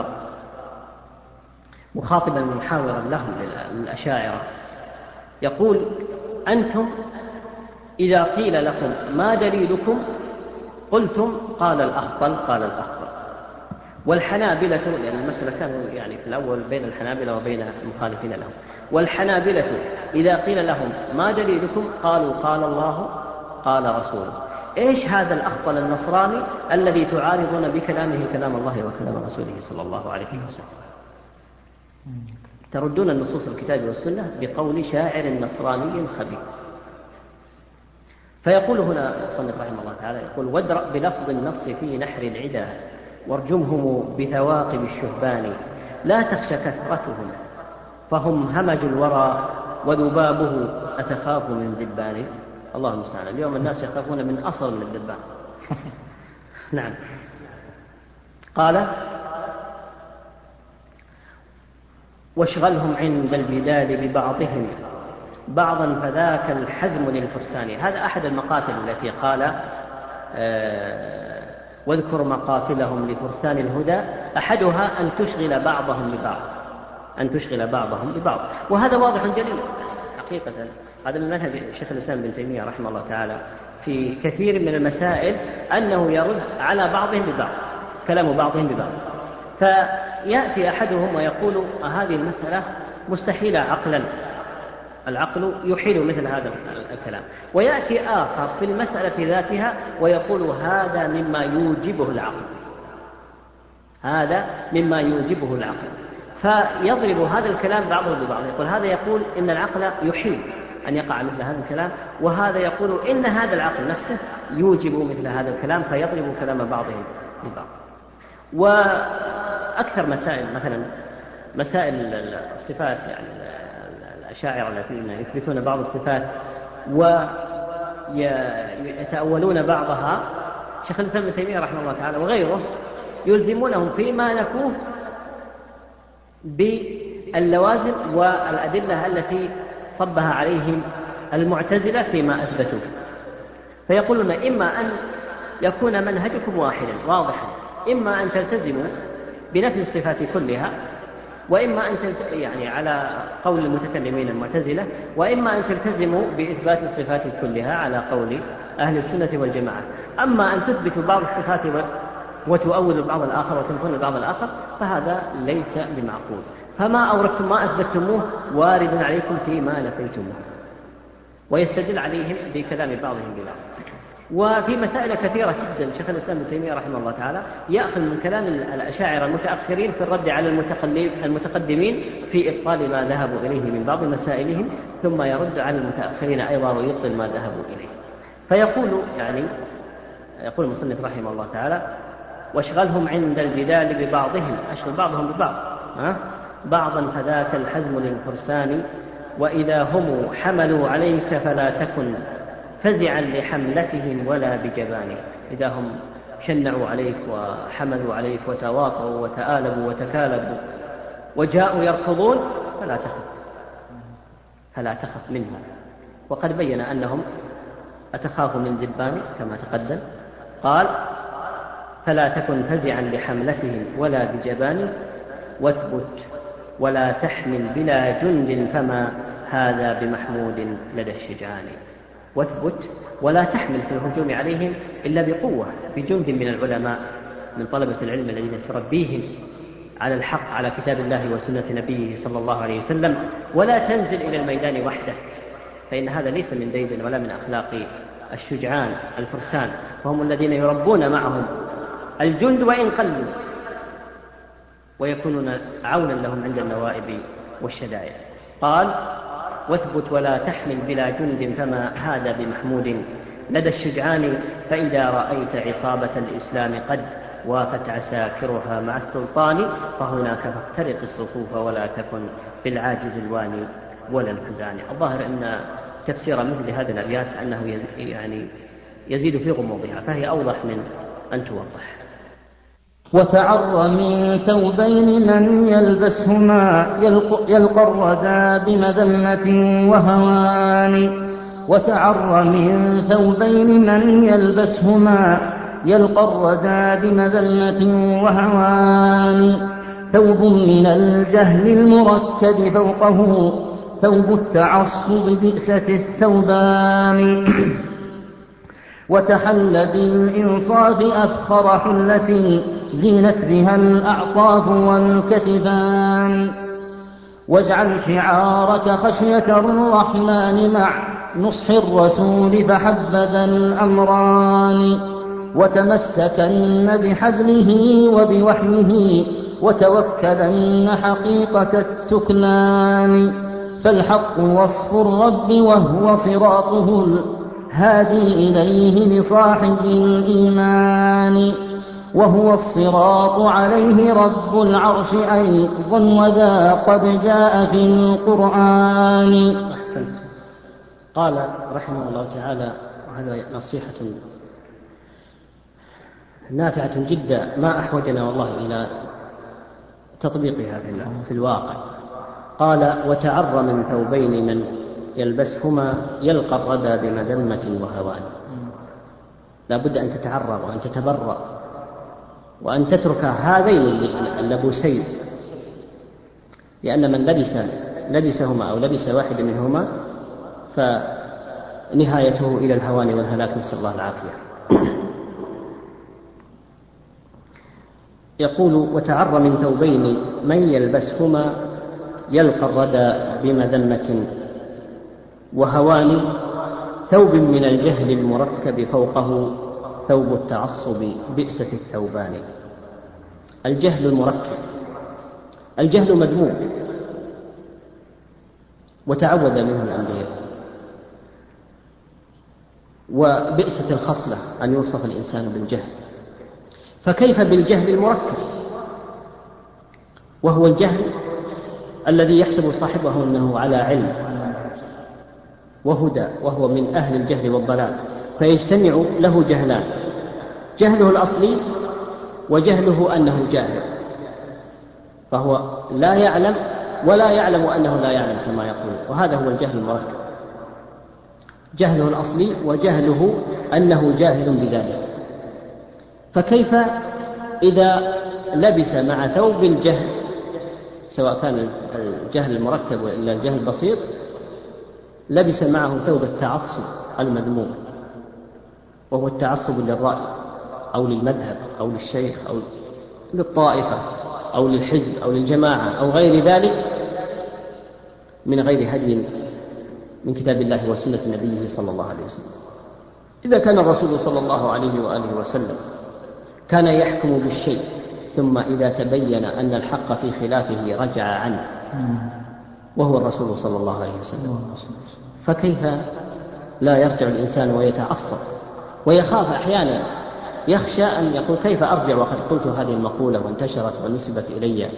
مخاطبا محاورا لهم للأشاعرة يقول: أنتم إذا قيل لكم ما دليلكم قلتم قال الأخطل قال الأخطل. والحنابلة، لأن المسألة كانوا يعني في الأول بين الحنابلة وبين المخالفين لهم، والحنابلة إذا قيل لهم ما دليلكم قالوا قال الله قال رسوله. إيش هذا الأخطل النصراني الذي تعارضون بكلامه كلام الله وكلام رسوله صلى الله عليه وسلم؟ تردون النصوص الكتاب والسنة بقول شاعر نصراني خبيث. فيقول هنا المصنف رحمه الله تعالى يقول: وادرأ بلفظ النص في نحر العدا وارجمهم بثواقب الشهبان، لا تخش كثرتهم فهم همج الورى وذبابه أتخاف من ذبان. الله المستعان، اليوم الناس يخافون من أصل من الذبان. نعم. قال: واشغلهم عند البلاد ببعضهم بعضا فذاك الحزم للفرسان. هذا أحد المقاتل التي قال آه واذكر مقاتلهم لفرسان الهدى، أحدها أن تشغل بعضهم ببعض، أن تشغل بعضهم ببعض. وهذا واضح جليل حقيقة. هذا من منهج شيخ الإسلام ابن تيمية رحمه الله تعالى في كثير من المسائل أنه يرد على بعضهم ببعض، كلام بعضهم ببعض. فيأتي أحدهم ويقول هذه المسألة مستحيلة عقلا، العقل يحيل مثل هذا الكلام. ويأتي آخر في المسألة ذاتها ويقول هذا مما يوجبه العقل، هذا مما يوجبه العقل. فيضرب هذا الكلام بعضه ببعض. يقول هذا يقول إن العقل يحيل أن يقع مثل هذا الكلام، وهذا يقول إن هذا العقل نفسه يوجب مثل هذا الكلام، فيضرب كلام بعضهم ببعض. وأكثر مسائل مثلا مسائل الصفات، يعني الأشاعرة الذين يثبتون بعض الصفات ويتأولون بعضها، شيخ الإسلام ابن تيمية رحمه الله تعالى وغيره يلزمونهم فيما نفوه باللوازم والأدلة التي صبها عليهم المعتزلة فيما أثبتوه. فيقولون إما أن يكون منهجكم واحدا واضحا، إما أن تلتزموا بنفي الصفات كلها، وإما أن تلت... يعني على قول المتكلمين المعتزلة، وإما أن تلتزموا بإثبات الصفات كلها على قول أهل السنة والجماعة. أما أن تثبتوا بعض الصفات و... وتؤولوا بعض الآخر وتنفون البعض الآخر فهذا ليس بمعقول. فما أوردتم ما أثبتموه وارد عليكم فيما نفيتموه، ويستدل عليهم بكلام بعضهم ببعض. وفي مسائل كثيرة جدا شيخ الإسلام ابن تيمية رحمه الله تعالى يأخذ من كلام الأشاعرة المتأخرين في الرد على المتقدمين في إبطال ما ذهبوا إليه من بعض مسائلهم، ثم يرد على المتأخرين أيضا ويبطل ما ذهبوا إليه. فيقول يعني يقول المصنف رحمه الله تعالى: واشغلهم عند الجدال ببعضهم، أشغل بعضهم ببعض ها؟ بعضا فذاك الحزم للفرسان، وإذا هم حملوا عليك فلا تكن فزعا لحملتهم ولا بجبان. إذا هم شنعوا عليك وحملوا عليك وتواطؤوا وتآلبوا وتكالبوا وجاءوا يركضون فلا تخف، فلا تخف منهم. وقد بين أنهم أتخاف من ذبان كما تقدم. قال: فلا تكن فزعا لحملتهم ولا بجبان، واثبت ولا تحمل بلا جند فما هذا بمحمود لدى الشجعان. واثبت ولا تحمل في الهجوم عليهم إلا بقوة، بجند من العلماء من طلبة العلم الذين تربيهم على الحق على كتاب الله وسنة نبيه صلى الله عليه وسلم، ولا تنزل إلى الميدان وحدك، فإن هذا ليس من ديد ولا من أخلاق الشجعان الفرسان، وهم الذين يربون معهم الجند وإن قلوا، ويكونون عونا لهم عند النوائب والشدائد. قال: واثبت ولا تحمل بلا جند فما هذا بمحمود لدى الشجعان، فإذا رأيت عصابة الإسلام قد وافت عساكرها مع السلطان فهناك فاخترق الصفوف ولا تكن بالعاجز الواني ولا الحزان. الظاهر أن تفسير مثل هذه الأبيات أنه يعني يزيد في غموضها، فهي أوضح من أن توضح. وتعر من ثوبين من يلبسهما يلقى الردى بمذمة وهوان، وتعر من ثوبين من يلبسهما يلقى الردى بمذلة وهوان ثوب من الجهل المركب فوقه ثوب التعصب بئسة الثوبان وتحل بالإنصاف أفخر حلة زينت بها الأعطاف والكتفان واجعل شعارك خشية الرحمن مع نصح الرسول فحبذا الأمران وتمسكن بحبله وبوحيه وتوكلن حقيقة التكلان فالحق وصف الرب وهو صراطه الهادي إليه لصاحب الإيمان وهو الصراط عليه رب العرش أيضا وذا قد جاء في القرآن. أحسنت. قال رحمه الله تعالى وهذا نصيحة نافعة جدا ما أحوجنا والله إلى تطبيقها في الواقع. قال وتعر من ثوبين من يلبسهما يلقى الردى بمذمة وهوان. لا بد أن تتعرى وأن تتبرأ وأن تترك هذين اللبوسين، لأن من لبس لبسهما أو لبس واحد منهما فنهايته إلى الهوان والهلاك، نسأل الله العافية. يقول وتعر من ثوبين من يلبسهما يلقى الردى بمذمة وهوان ثوب من الجهل المركب فوقه ثوب التعصب بئسة الثوبان. الجهل المركب، الجهل مذموم وتعوذ منه الأنبياء، وبئسة الخصلة أن يوصف الإنسان بالجهل، فكيف بالجهل المركب وهو الجهل الذي يحسب صاحبه أنه على علم وهدى وهو من أهل الجهل والضلال، فيجتمع له جهلان: جهله الأصلي وجهله أنه جاهل، فهو لا يعلم ولا يعلم أنه لا يعلم كما يقول، وهذا هو الجهل المركب، جهله الأصلي وجهله أنه جاهل بذلك. فكيف إذا لبس مع ثوب الجهل، سواء كان الجهل المركب وإلا الجهل البسيط، لبس معه ثوب التعصب المذموم، وهو التعصب للرأي أو للمذهب أو للشيخ أو للطائفة أو للحزب أو للجماعة أو غير ذلك من غير هدي من كتاب الله وسنة نبيه صلى الله عليه وسلم. إذا كان الرسول صلى الله عليه وآله وسلم كان يحكم بالشيء ثم إذا تبين أن الحق في خلافه رجع عنه وهو الرسول صلى الله عليه وسلم، فكيف لا يرجع الإنسان ويتعصب ويخاف أحيانا، يخشى أن يقول كيف أرجع وقد قلت هذه المقولة وانتشرت ونسبت إلي،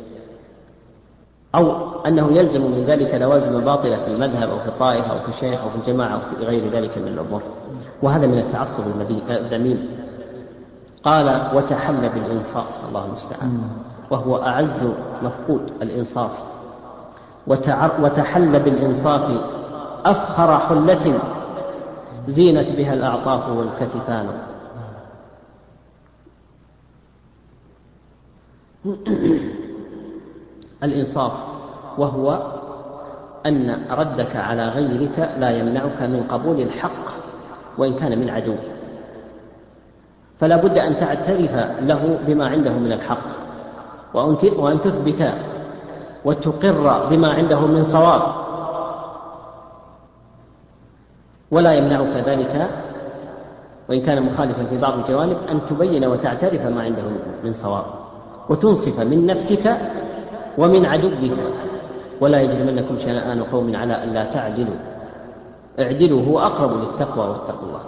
أو أنه يلزم من ذلك لوازم باطلة في المذهب أو في الطائفة أو في الشيخ أو في الجماعة أو في غير ذلك من الأمور، وهذا من التعصب الذميم. قال وتحل بالإنصاف، الله المستعان، وهو أعز مفقود الإنصاف. وتحل بالإنصاف أفخر حلة زينت بها الأعطاف والكتفان. الإنصاف وهو أن ردك على غيرك لا يمنعك من قبول الحق وإن كان من عدو، فلا بد أن تعترف له بما عنده من الحق وأن تثبت وتقر بما عنده من صواب، ولا يمنعك ذلك وإن كان مخالفا في بعض الجوانب أن تبين وتعترف ما عنده من صواب، وتنصف من نفسك ومن عدوك. ولا يجرمنكم شنآن قوم على ألا تعدلوا اعدلوا هو أقرب للتقوى واتقوا الله.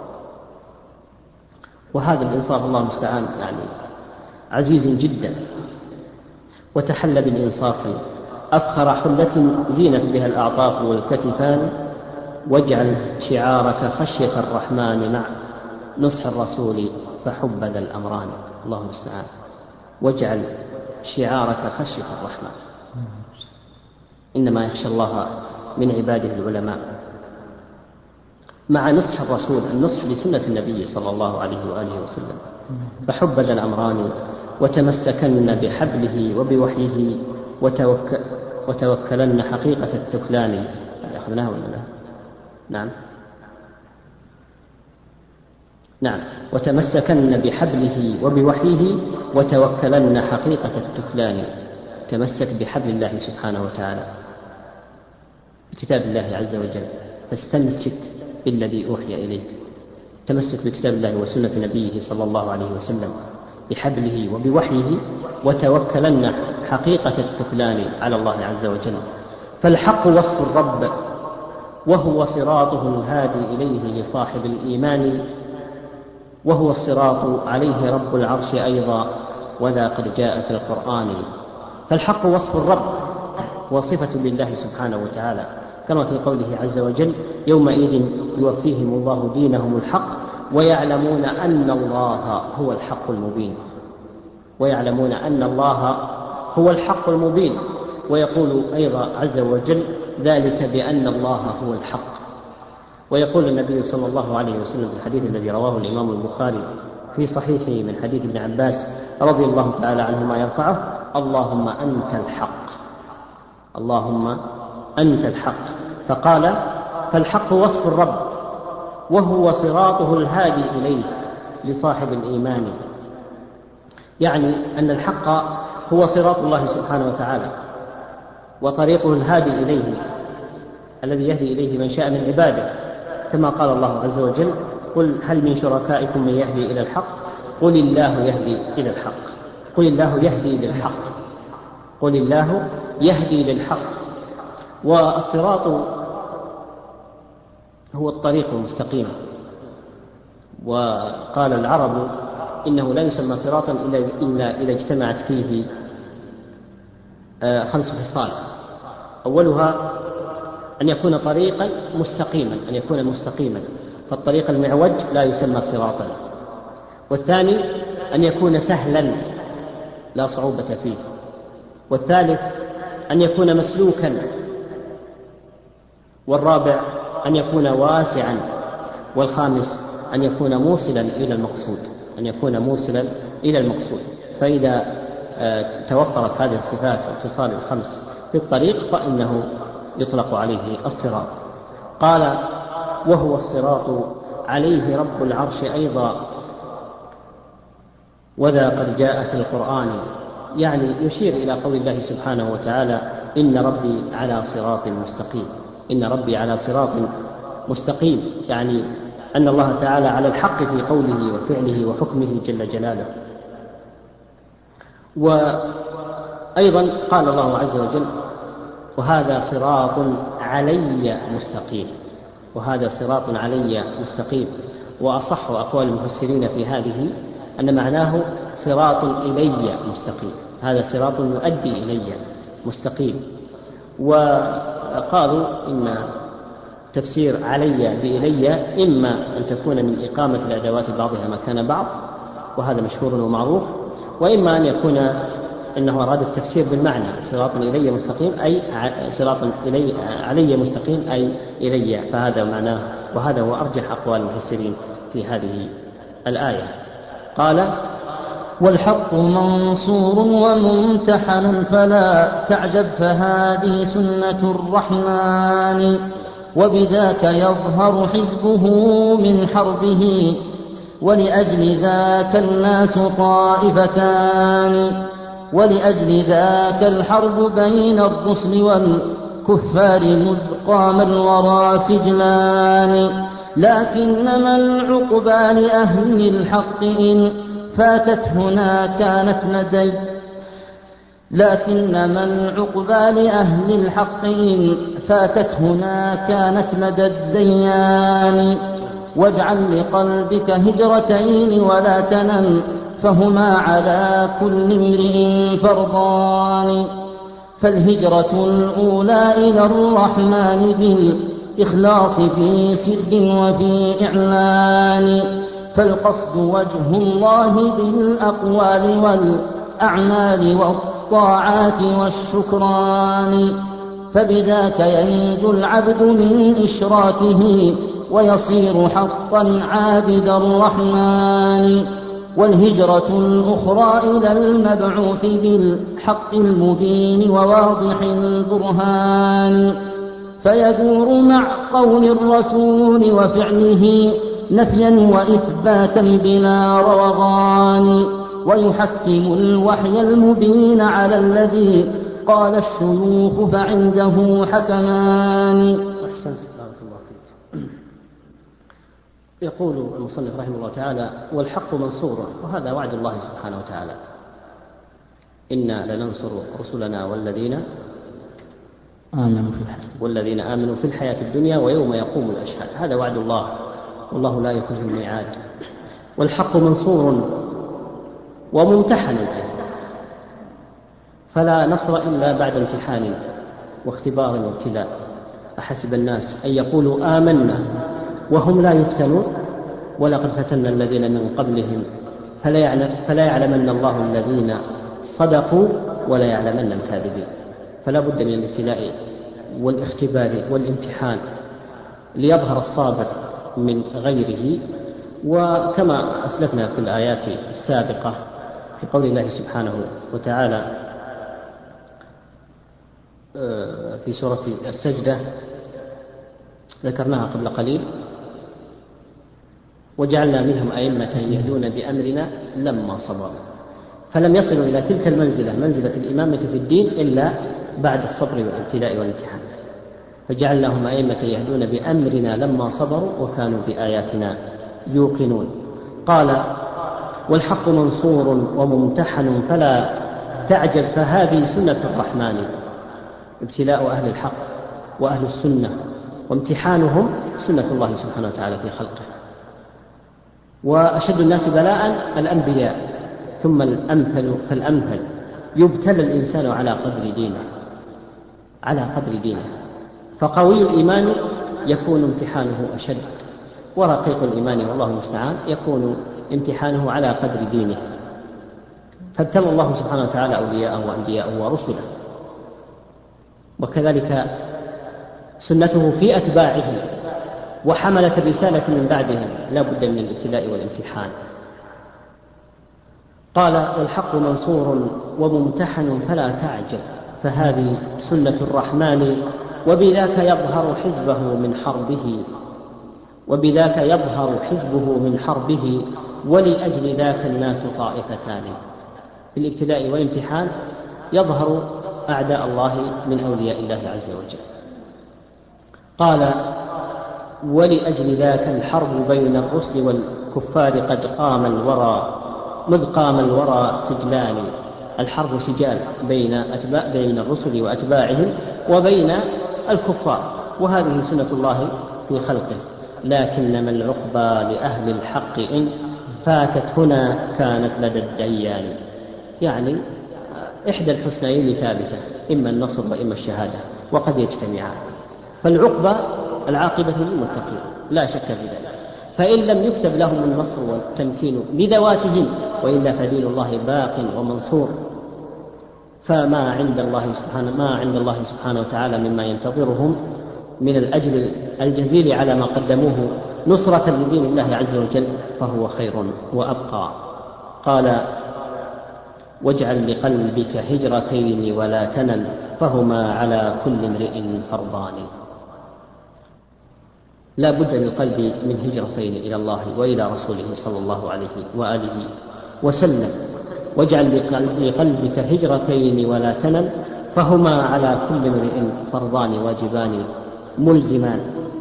وهذا الإنصاف الله المستعان يعني عزيز جدا. وتحل بالإنصاف أفخر حلة زينت بها الأعطاف والكتفان، واجعل شعارك خشية الرحمن مع نصح الرسول فحبذا الأمران. الله المستعان. واجعل شعارك خشية الرحمن، إنما يخشى الله من عباده العلماء. مع نصح الرسول، النصح لسنة النبي صلى الله عليه وآله وسلم. فحبذا الأمران وتمسكن بحبله وبوحيه وتوك وتوكلن حقيقة التكلان. أخذناه ولا لا؟ نعم نعم وتمسكن بحبله وبوحيه وتوكلن حقيقة التكلان. تمسك بحبل الله سبحانه وتعالى بكتاب الله عز وجل، فاستمسك بالذي أوحي إليك. تمسك بكتاب الله وسنة نبيه صلى الله عليه وسلم بحبله وبوحيه وتوكلن حقيقة التكلان على الله عز وجل. فالحق وصف الرب وهو صراطه الهادي إليه لصاحب الإيمان، وهو الصراط عليه رب العرش أيضا وذا قد جاء في القرآن. فالحق وصف الرب وصفة لله سبحانه وتعالى، كما في قوله عز وجل: يومئذ يوفيهم الله دينهم الحق ويعلمون أن الله هو الحق المبين. ويعلمون أن الله هو الحق المبين. ويقول أيضا عز وجل: ذلك بأن الله هو الحق. ويقول النبي صلى الله عليه وسلم في الحديث الذي رواه الإمام البخاري في صحيحه من حديث ابن عباس رضي الله تعالى عنهما يرفعه: اللهم أنت الحق، اللهم أنت الحق. فقال: فالحق وصف الرب وهو صراطه الهادي إليه لصاحب الإيمان. يعني أن الحق هو صراط الله سبحانه وتعالى وطريقه الهادي إليه الذي يهدي إليه من شاء من عباده، كما قال الله عز وجل: قل هل من شركائكم من يهدي إلى الحق قل الله يهدي إلى الحق قل الله يهدي للحق قل الله يهدي للحق. والصراط هو الطريق المستقيم. وقال العرب: إنه لا يسمى صراطا إلا إذا اجتمعت فيه خمس خصال. أولها أن يكون طريقا مستقيما أن يكون مستقيما فالطريق المعوج لا يسمى صراطا. والثاني أن يكون سهلا لا صعوبة فيه. والثالث أن يكون مسلوكا. والرابع أن يكون واسعا. والخامس أن يكون موصلا إلى المقصود أن يكون موصلا إلى المقصود. فإذا توفرت هذه الصفات والخصال الخمس في الطريق فإنه يطلق عليه الصراط. قال: وهو الصراط عليه رب العرش أيضا وذا قد جاء في القرآن. يعني يشير إلى قول الله سبحانه وتعالى: إن ربي على صراط مستقيم إن ربي على صراط مستقيم يعني أن الله تعالى على الحق في قوله وفعله وحكمه جل جلاله. وأيضا قال الله عز وجل: وهذا صراط علي مستقيم وهذا صراط علي مستقيم. وأصح أقوال المفسرين في هذه أن معناه صراط إلي مستقيم هذا صراط يؤدي إلي مستقيم. وقالوا إن تفسير علي بإلي إما أن تكون من إقامة الأدوات بعضها مكان بعض وهذا مشهور ومعروف، وإما أن يكون إنه أراد التفسير بالمعنى صراط إلي مستقيم أي صراط إلي علي مستقيم أي إلي، فهذا معناه. وهذا هو أرجح أقوال المفسرين في هذه الآية. قال: والحق منصور وممتحن فلا تعجب فهذه سنة الرحمن وبذاك يظهر حزبه من حربه ولأجل ذاك الناس طائفتان ولأجل ذاك الحرب بين الرسل والكفار مذ قام الورى سجلان لكنما العقبى لأهل الحق إن فاتت هنا كانت لدي لكنما العقبى لأهل الحق إن فاتت هنا كانت لدى الديان واجعل لقلبك هجرتين ولا تنم فهما على كل امرئ فرضان فالهجرة الأولى إلى الرحمن بالإخلاص في سر وفي إعلان فالقصد وجه الله بالأقوال والأعمال والطاعات والشكران فبذاك ينجو العبد من إشراكه ويصير حقا عابد الرحمن. والهجرة الأخرى إلى المبعوث بالحق المبين وواضح البرهان، فيدور مع قول الرسول وفعله نفيا وإثباتا بلا روغان، ويحكم الوحي المبين على الذي قال الشيوخ فعنده حكمان. أحسنت، بارك الله فيك. يقول المصنف رحمه الله تعالى: والحق منصور، وهذا وعد الله سبحانه وتعالى: إنا لننصر رسلنا والذين آمنوا في الحياة والذين آمنوا في الحياة الدنيا ويوم يقوم الأشهاد. هذا وعد الله، والله لا يخلف الميعاد. والحق منصور وممتحن، فلا نصر إلا بعد امتحان واختبار وابتلاء. أحسب الناس أن يقولوا آمنا وهم لا يفتنون، ولقد فتنا الذين من قبلهم فلا يعلمن الله الذين صدقوا ولا يعلمن الكاذبين. فلا بد من الابتلاء والاختبار والامتحان ليظهر الصابر من غيره. وكما أسلفنا في الآيات السابقة في قول الله سبحانه وتعالى في سورة السجدة ذكرناها قبل قليل: وجعلنا منهم أئمة يهدون بأمرنا لما صبروا. فلم يصلوا إلى تلك المنزلة، منزلة الإمامة في الدين، إلا بعد الصبر والابتلاء والامتحان. فجعلناهم أئمة يهدون بأمرنا لما صبروا وكانوا بآياتنا يوقنون. قال: والحق منصور وممتحن فلا تعجب، فهذه سنة الرحمن. ابتلاء أهل الحق وأهل السنة وامتحانهم سنة الله سبحانه وتعالى في خلقه. وأشد الناس بلاء الأنبياء، ثم الأمثل فالأمثل. يبتلى الإنسان على قدر دينه على قدر دينه فقوي الإيمان يكون امتحانه أشد، ورقيق الإيمان والله المستعان يكون امتحانه على قدر دينه. فابتلى الله سبحانه وتعالى أولياءه وأنبياءه ورسله، وكذلك سنته في أتباعه وحملة الرسالة من بعدهم، لا بد من الابتلاء والامتحان. قال: والحق منصور وممتحن فلا تعجب، فهذه سنة الرحمن، وبذاك يظهر حزبه من حربه وبذاك يظهر حزبه من حربه ولأجل ذاك الناس طائفتان. في الابتلاء والامتحان يظهر أعداء الله من أولياء الله عز وجل. قال: ولأجل ذاك الحرب بين الرسل والكفار قد قام الورى مذ قام الورى سجلان. الحرب سجال بين أتباع بين الرسل وأتباعهم وبين الكفار، وهذه سنة الله في خلقه. لكنما العقبى لأهل الحق إن فاتت هنا كانت لدى الديان. يعني إحدى الحسنيين ثابتة، إما النصر وإما الشهادة، وقد يجتمعان. فالعقبى العاقبة للمتقين لا شك في ذلك، فإن لم يكتب لهم النصر والتمكين لذواتهم وإلا فدين الله باق ومنصور. فما عند الله سبحانه ما عند الله سبحانه وتعالى مما ينتظرهم من الأجر الجزيل على ما قدموه نصرة لدين الله عز وجل فهو خير وأبقى. قال: واجعل لقلبك هجرتين ولا تنل، فهما على كل امرئ فرضان. لا بد للقلب من هجرتين إلى الله وإلى رسوله صلى الله عليه وآله وسلم. واجعل لقلبك هجرتين ولا تنل، فهما على كل امرئ فرضان واجبان ملزمان.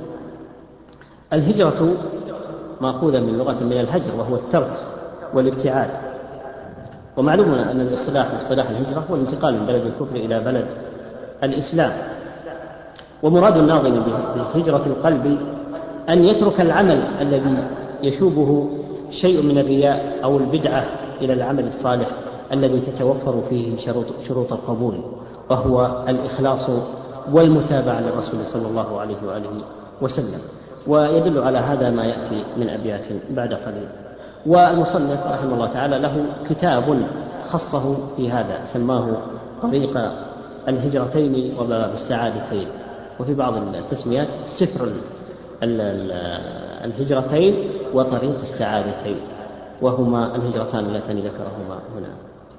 الهجرة مأخوذة من لغة من الهجر، وهو الترك والابتعاد. ومعلوم أن الاصطلاح اصطلاح الهجرة هو الانتقال من بلد الكفر إلى بلد الإسلام. ومراد الناظم بهجرة القلب أن يترك العمل الذي يشوبه شيء من الرياء أو البدعة إلى العمل الصالح الذي تتوفر فيه شروط, شروط القبول، وهو الإخلاص والمتابعة للرسول صلى الله عليه وآله وسلم. ويدل على هذا ما يأتي من أبيات بعد قليل. والمصنف رحمه الله تعالى له كتاب خصه في هذا، سماه طريق الهجرتين وباب السعادتين، وفي بعض التسميات سفر الهجرتين وطريق السعادتين، وهما الهجرتان اللتان ذكرهما هنا.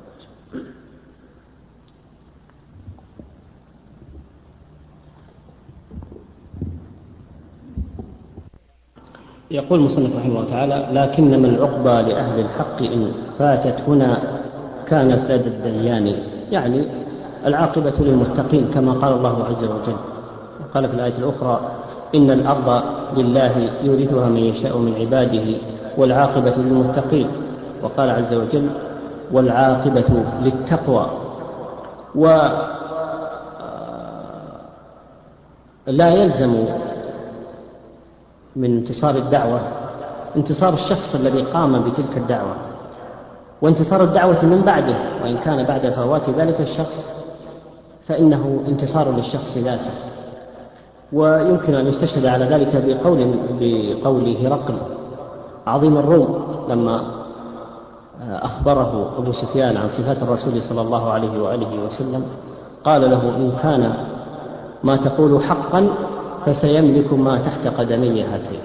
يقول المصنف رحمه الله تعالى: لكنما العقبى لأهل الحق إن فاتت هنا كانت لدى الديان، يعني العاقبة للمتقين كما قال الله عز وجل. قال في الآية الأخرى: إن الأرض لله يورثها من يشاء من عباده والعاقبة للمتقين. وقال عز وجل: والعاقبة للتقوى. ولا يلزم من انتصار الدعوة انتصار الشخص الذي قام بتلك الدعوة، وانتصار الدعوة من بعده، وإن كان بعد فوات ذلك الشخص فإنه انتصار للشخص ذاته. ويمكن أن يستشهد على ذلك بقول بقول هرقل عظيم الروم لما أخبره أبو سفيان عن صفات الرسول صلى الله عليه وآله وسلم، قال له: إن كان ما تقول حقا فسيملك ما تحت قدمي هاتين.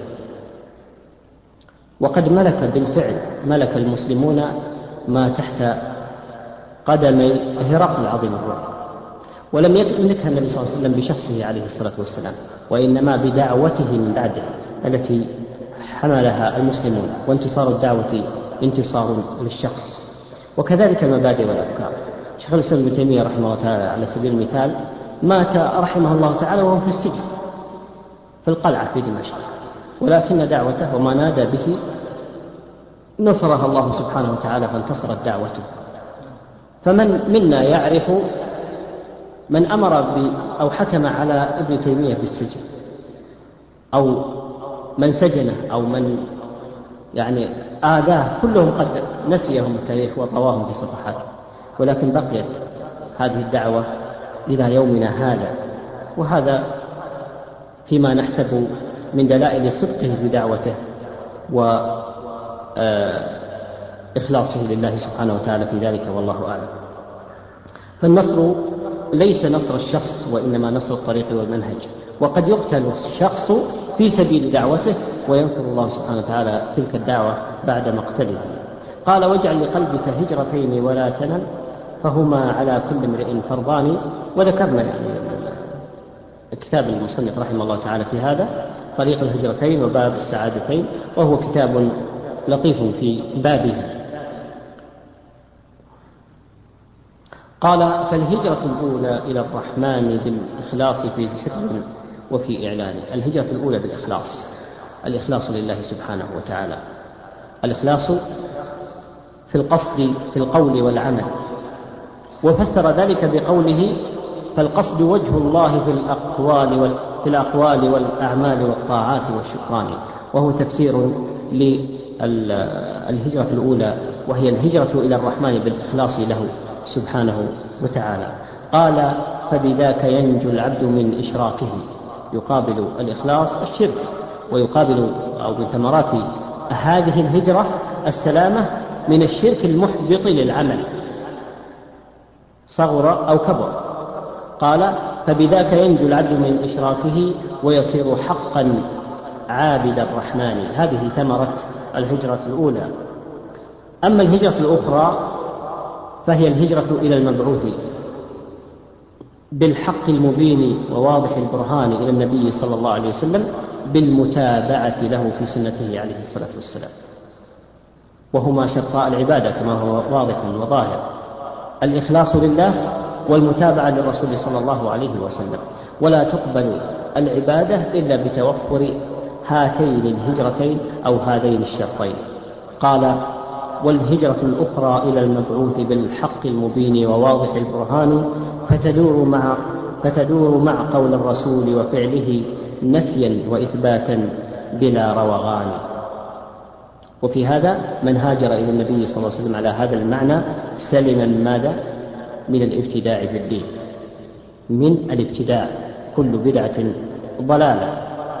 وقد ملك بالفعل ملك المسلمون ما تحت قدمي هرقل عظيم الروم، ولم يملكها النبي صلى الله عليه وسلم بشخصه عليه الصلاة والسلام، وإنما بدعوته من بعده التي حملها المسلمون، وانتصار الدعوة انتصار للشخص. وكذلك المبادئ والأفكار. شيخ الإسلام ابن تيمية رحمه الله تعالى على سبيل المثال مات رحمه الله تعالى وهو في السجن في القلعة في دمشق، ولكن دعوته وما نادى به نصرها الله سبحانه وتعالى فانتصرت دعوته. فمن منا يعرف من أمر ب أو حكم على ابن تيمية بالسجن، أو من سجنه، أو من يعني آذاه، كلهم قد نسيهم التاريخ وطواهم في صفحاته، ولكن بقيت هذه الدعوة إلى يومنا هذا. وهذا فيما نحسب من دلائل صدقه بدعوته وإخلاصه لله سبحانه وتعالى في ذلك، والله أعلم. فالنصر ليس نصر الشخص، وإنما نصر الطريق والمنهج. وقد يقتل الشخص في سبيل دعوته وينصر الله سبحانه وتعالى تلك الدعوة بعد مقتله. قال: واجعل لقلبك هجرتين ولا تنل فهما على كل امرئ فرضان. وذكرنا يعني كتاب المصنف رحمه الله تعالى في هذا طريق الهجرتين وباب السعادتين، وهو كتاب لطيف في بابه. قال: فالهجرة الأولى إلى الرحمن بالإخلاص في سر وفي إعلان. الهجرة الأولى بالإخلاص، الإخلاص لله سبحانه وتعالى، الإخلاص في القصد في القول والعمل. وفسر ذلك بقوله: فالقصد وجه الله في الأقوال وال... في الأقوال والأعمال والطاعات والشكران. وهو تفسير للهجرة الأولى، وهي الهجرة إلى الرحمن بالإخلاص له سبحانه وتعالى. قال: فبذاك ينجو العبد من إشراكه. يقابل الإخلاص الشرك، ويقابل أو من ثمرات هذه الهجرة السلامة من الشرك المحبط للعمل صغر أو كبر. قال: فبذاك ينجو العبد من إشراكه ويصير حقا عابد الرحمن. هذه ثمرة الهجرة الأولى. أما الهجرة الأخرى فهي الهجرة إلى المبعوث بالحق المبين وواضح البرهان إلى النبي صلى الله عليه وسلم بالمتابعة له في سنته عليه الصلاة والسلام، وهما شرطاء العبادة كما هو واضح وظاهر: الإخلاص لله والمتابعة للرسول صلى الله عليه وسلم. ولا تقبل العبادة إلا بتوفر هاتين الهجرتين أو هذين الشرطين. قال: والهجرة الأخرى إلى المبعوث بالحق المبين وواضح البرهان فتدور مع فتدور مع قول الرسول وفعله نفيا وإثباتا بلا روغان. وفي هذا من هاجر إلى النبي صلى الله عليه وسلم على هذا المعنى سلم من ماذا؟ من الابتداع في الدين، من الابتداع، كل بدعة ضلالة.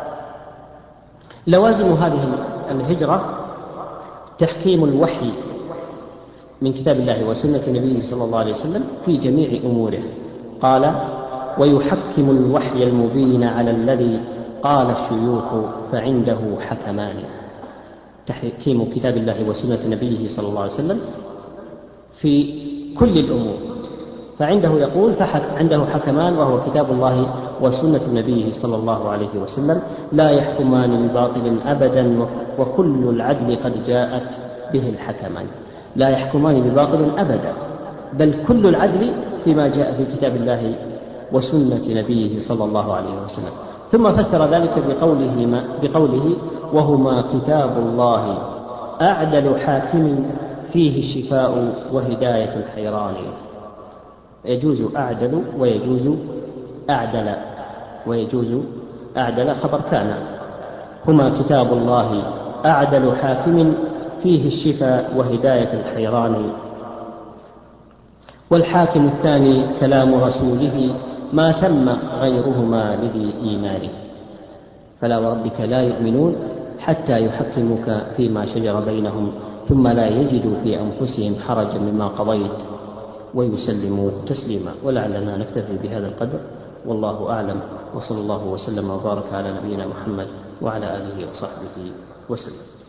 لوازم هذه الهجرة تحكيم الوحي من كتاب الله وسنة نبيه صلى الله عليه وسلم في جميع أموره. قال: ويحكم الوحي المبين على الذي قال الشيوخ فعنده حكمان، تحكيم كتاب الله وسنة نبيه صلى الله عليه وسلم في كل الأمور، فعنده يقول فعنده حكمان وهو كتاب الله وسنة نبيه صلى الله عليه وسلم لا يحكمان بباطل أبدا وكل العدل قد جاءت به الحكمان. لا يحكمان بباطل أبدا، بل كل العدل فيما جاء في كتاب الله وسنة نبيه صلى الله عليه وسلم. ثم فسر ذلك بقوله, بقوله وهما كتاب الله أعدل حاكم فيه الشفاء وهداية الحيران. يجوز أعدل ويجوز أعدل، ويجوز أعدل خبر كان. هما كتاب الله أعدل حاكم فيه الشفاء وهداية الحيران. والحاكم الثاني كلام رسوله ما ثم غيرهما لذي إيمان. فلا وربك لا يؤمنون حتى يحكموك فيما شجر بينهم ثم لا يجدوا في أنفسهم حرجا مما قضيت ويسلموا تسليما. ولعلنا نكتفي بهذا القدر، والله أعلم، وصلى الله وسلم وبارك على نبينا محمد وعلى آله وصحبه وسلم.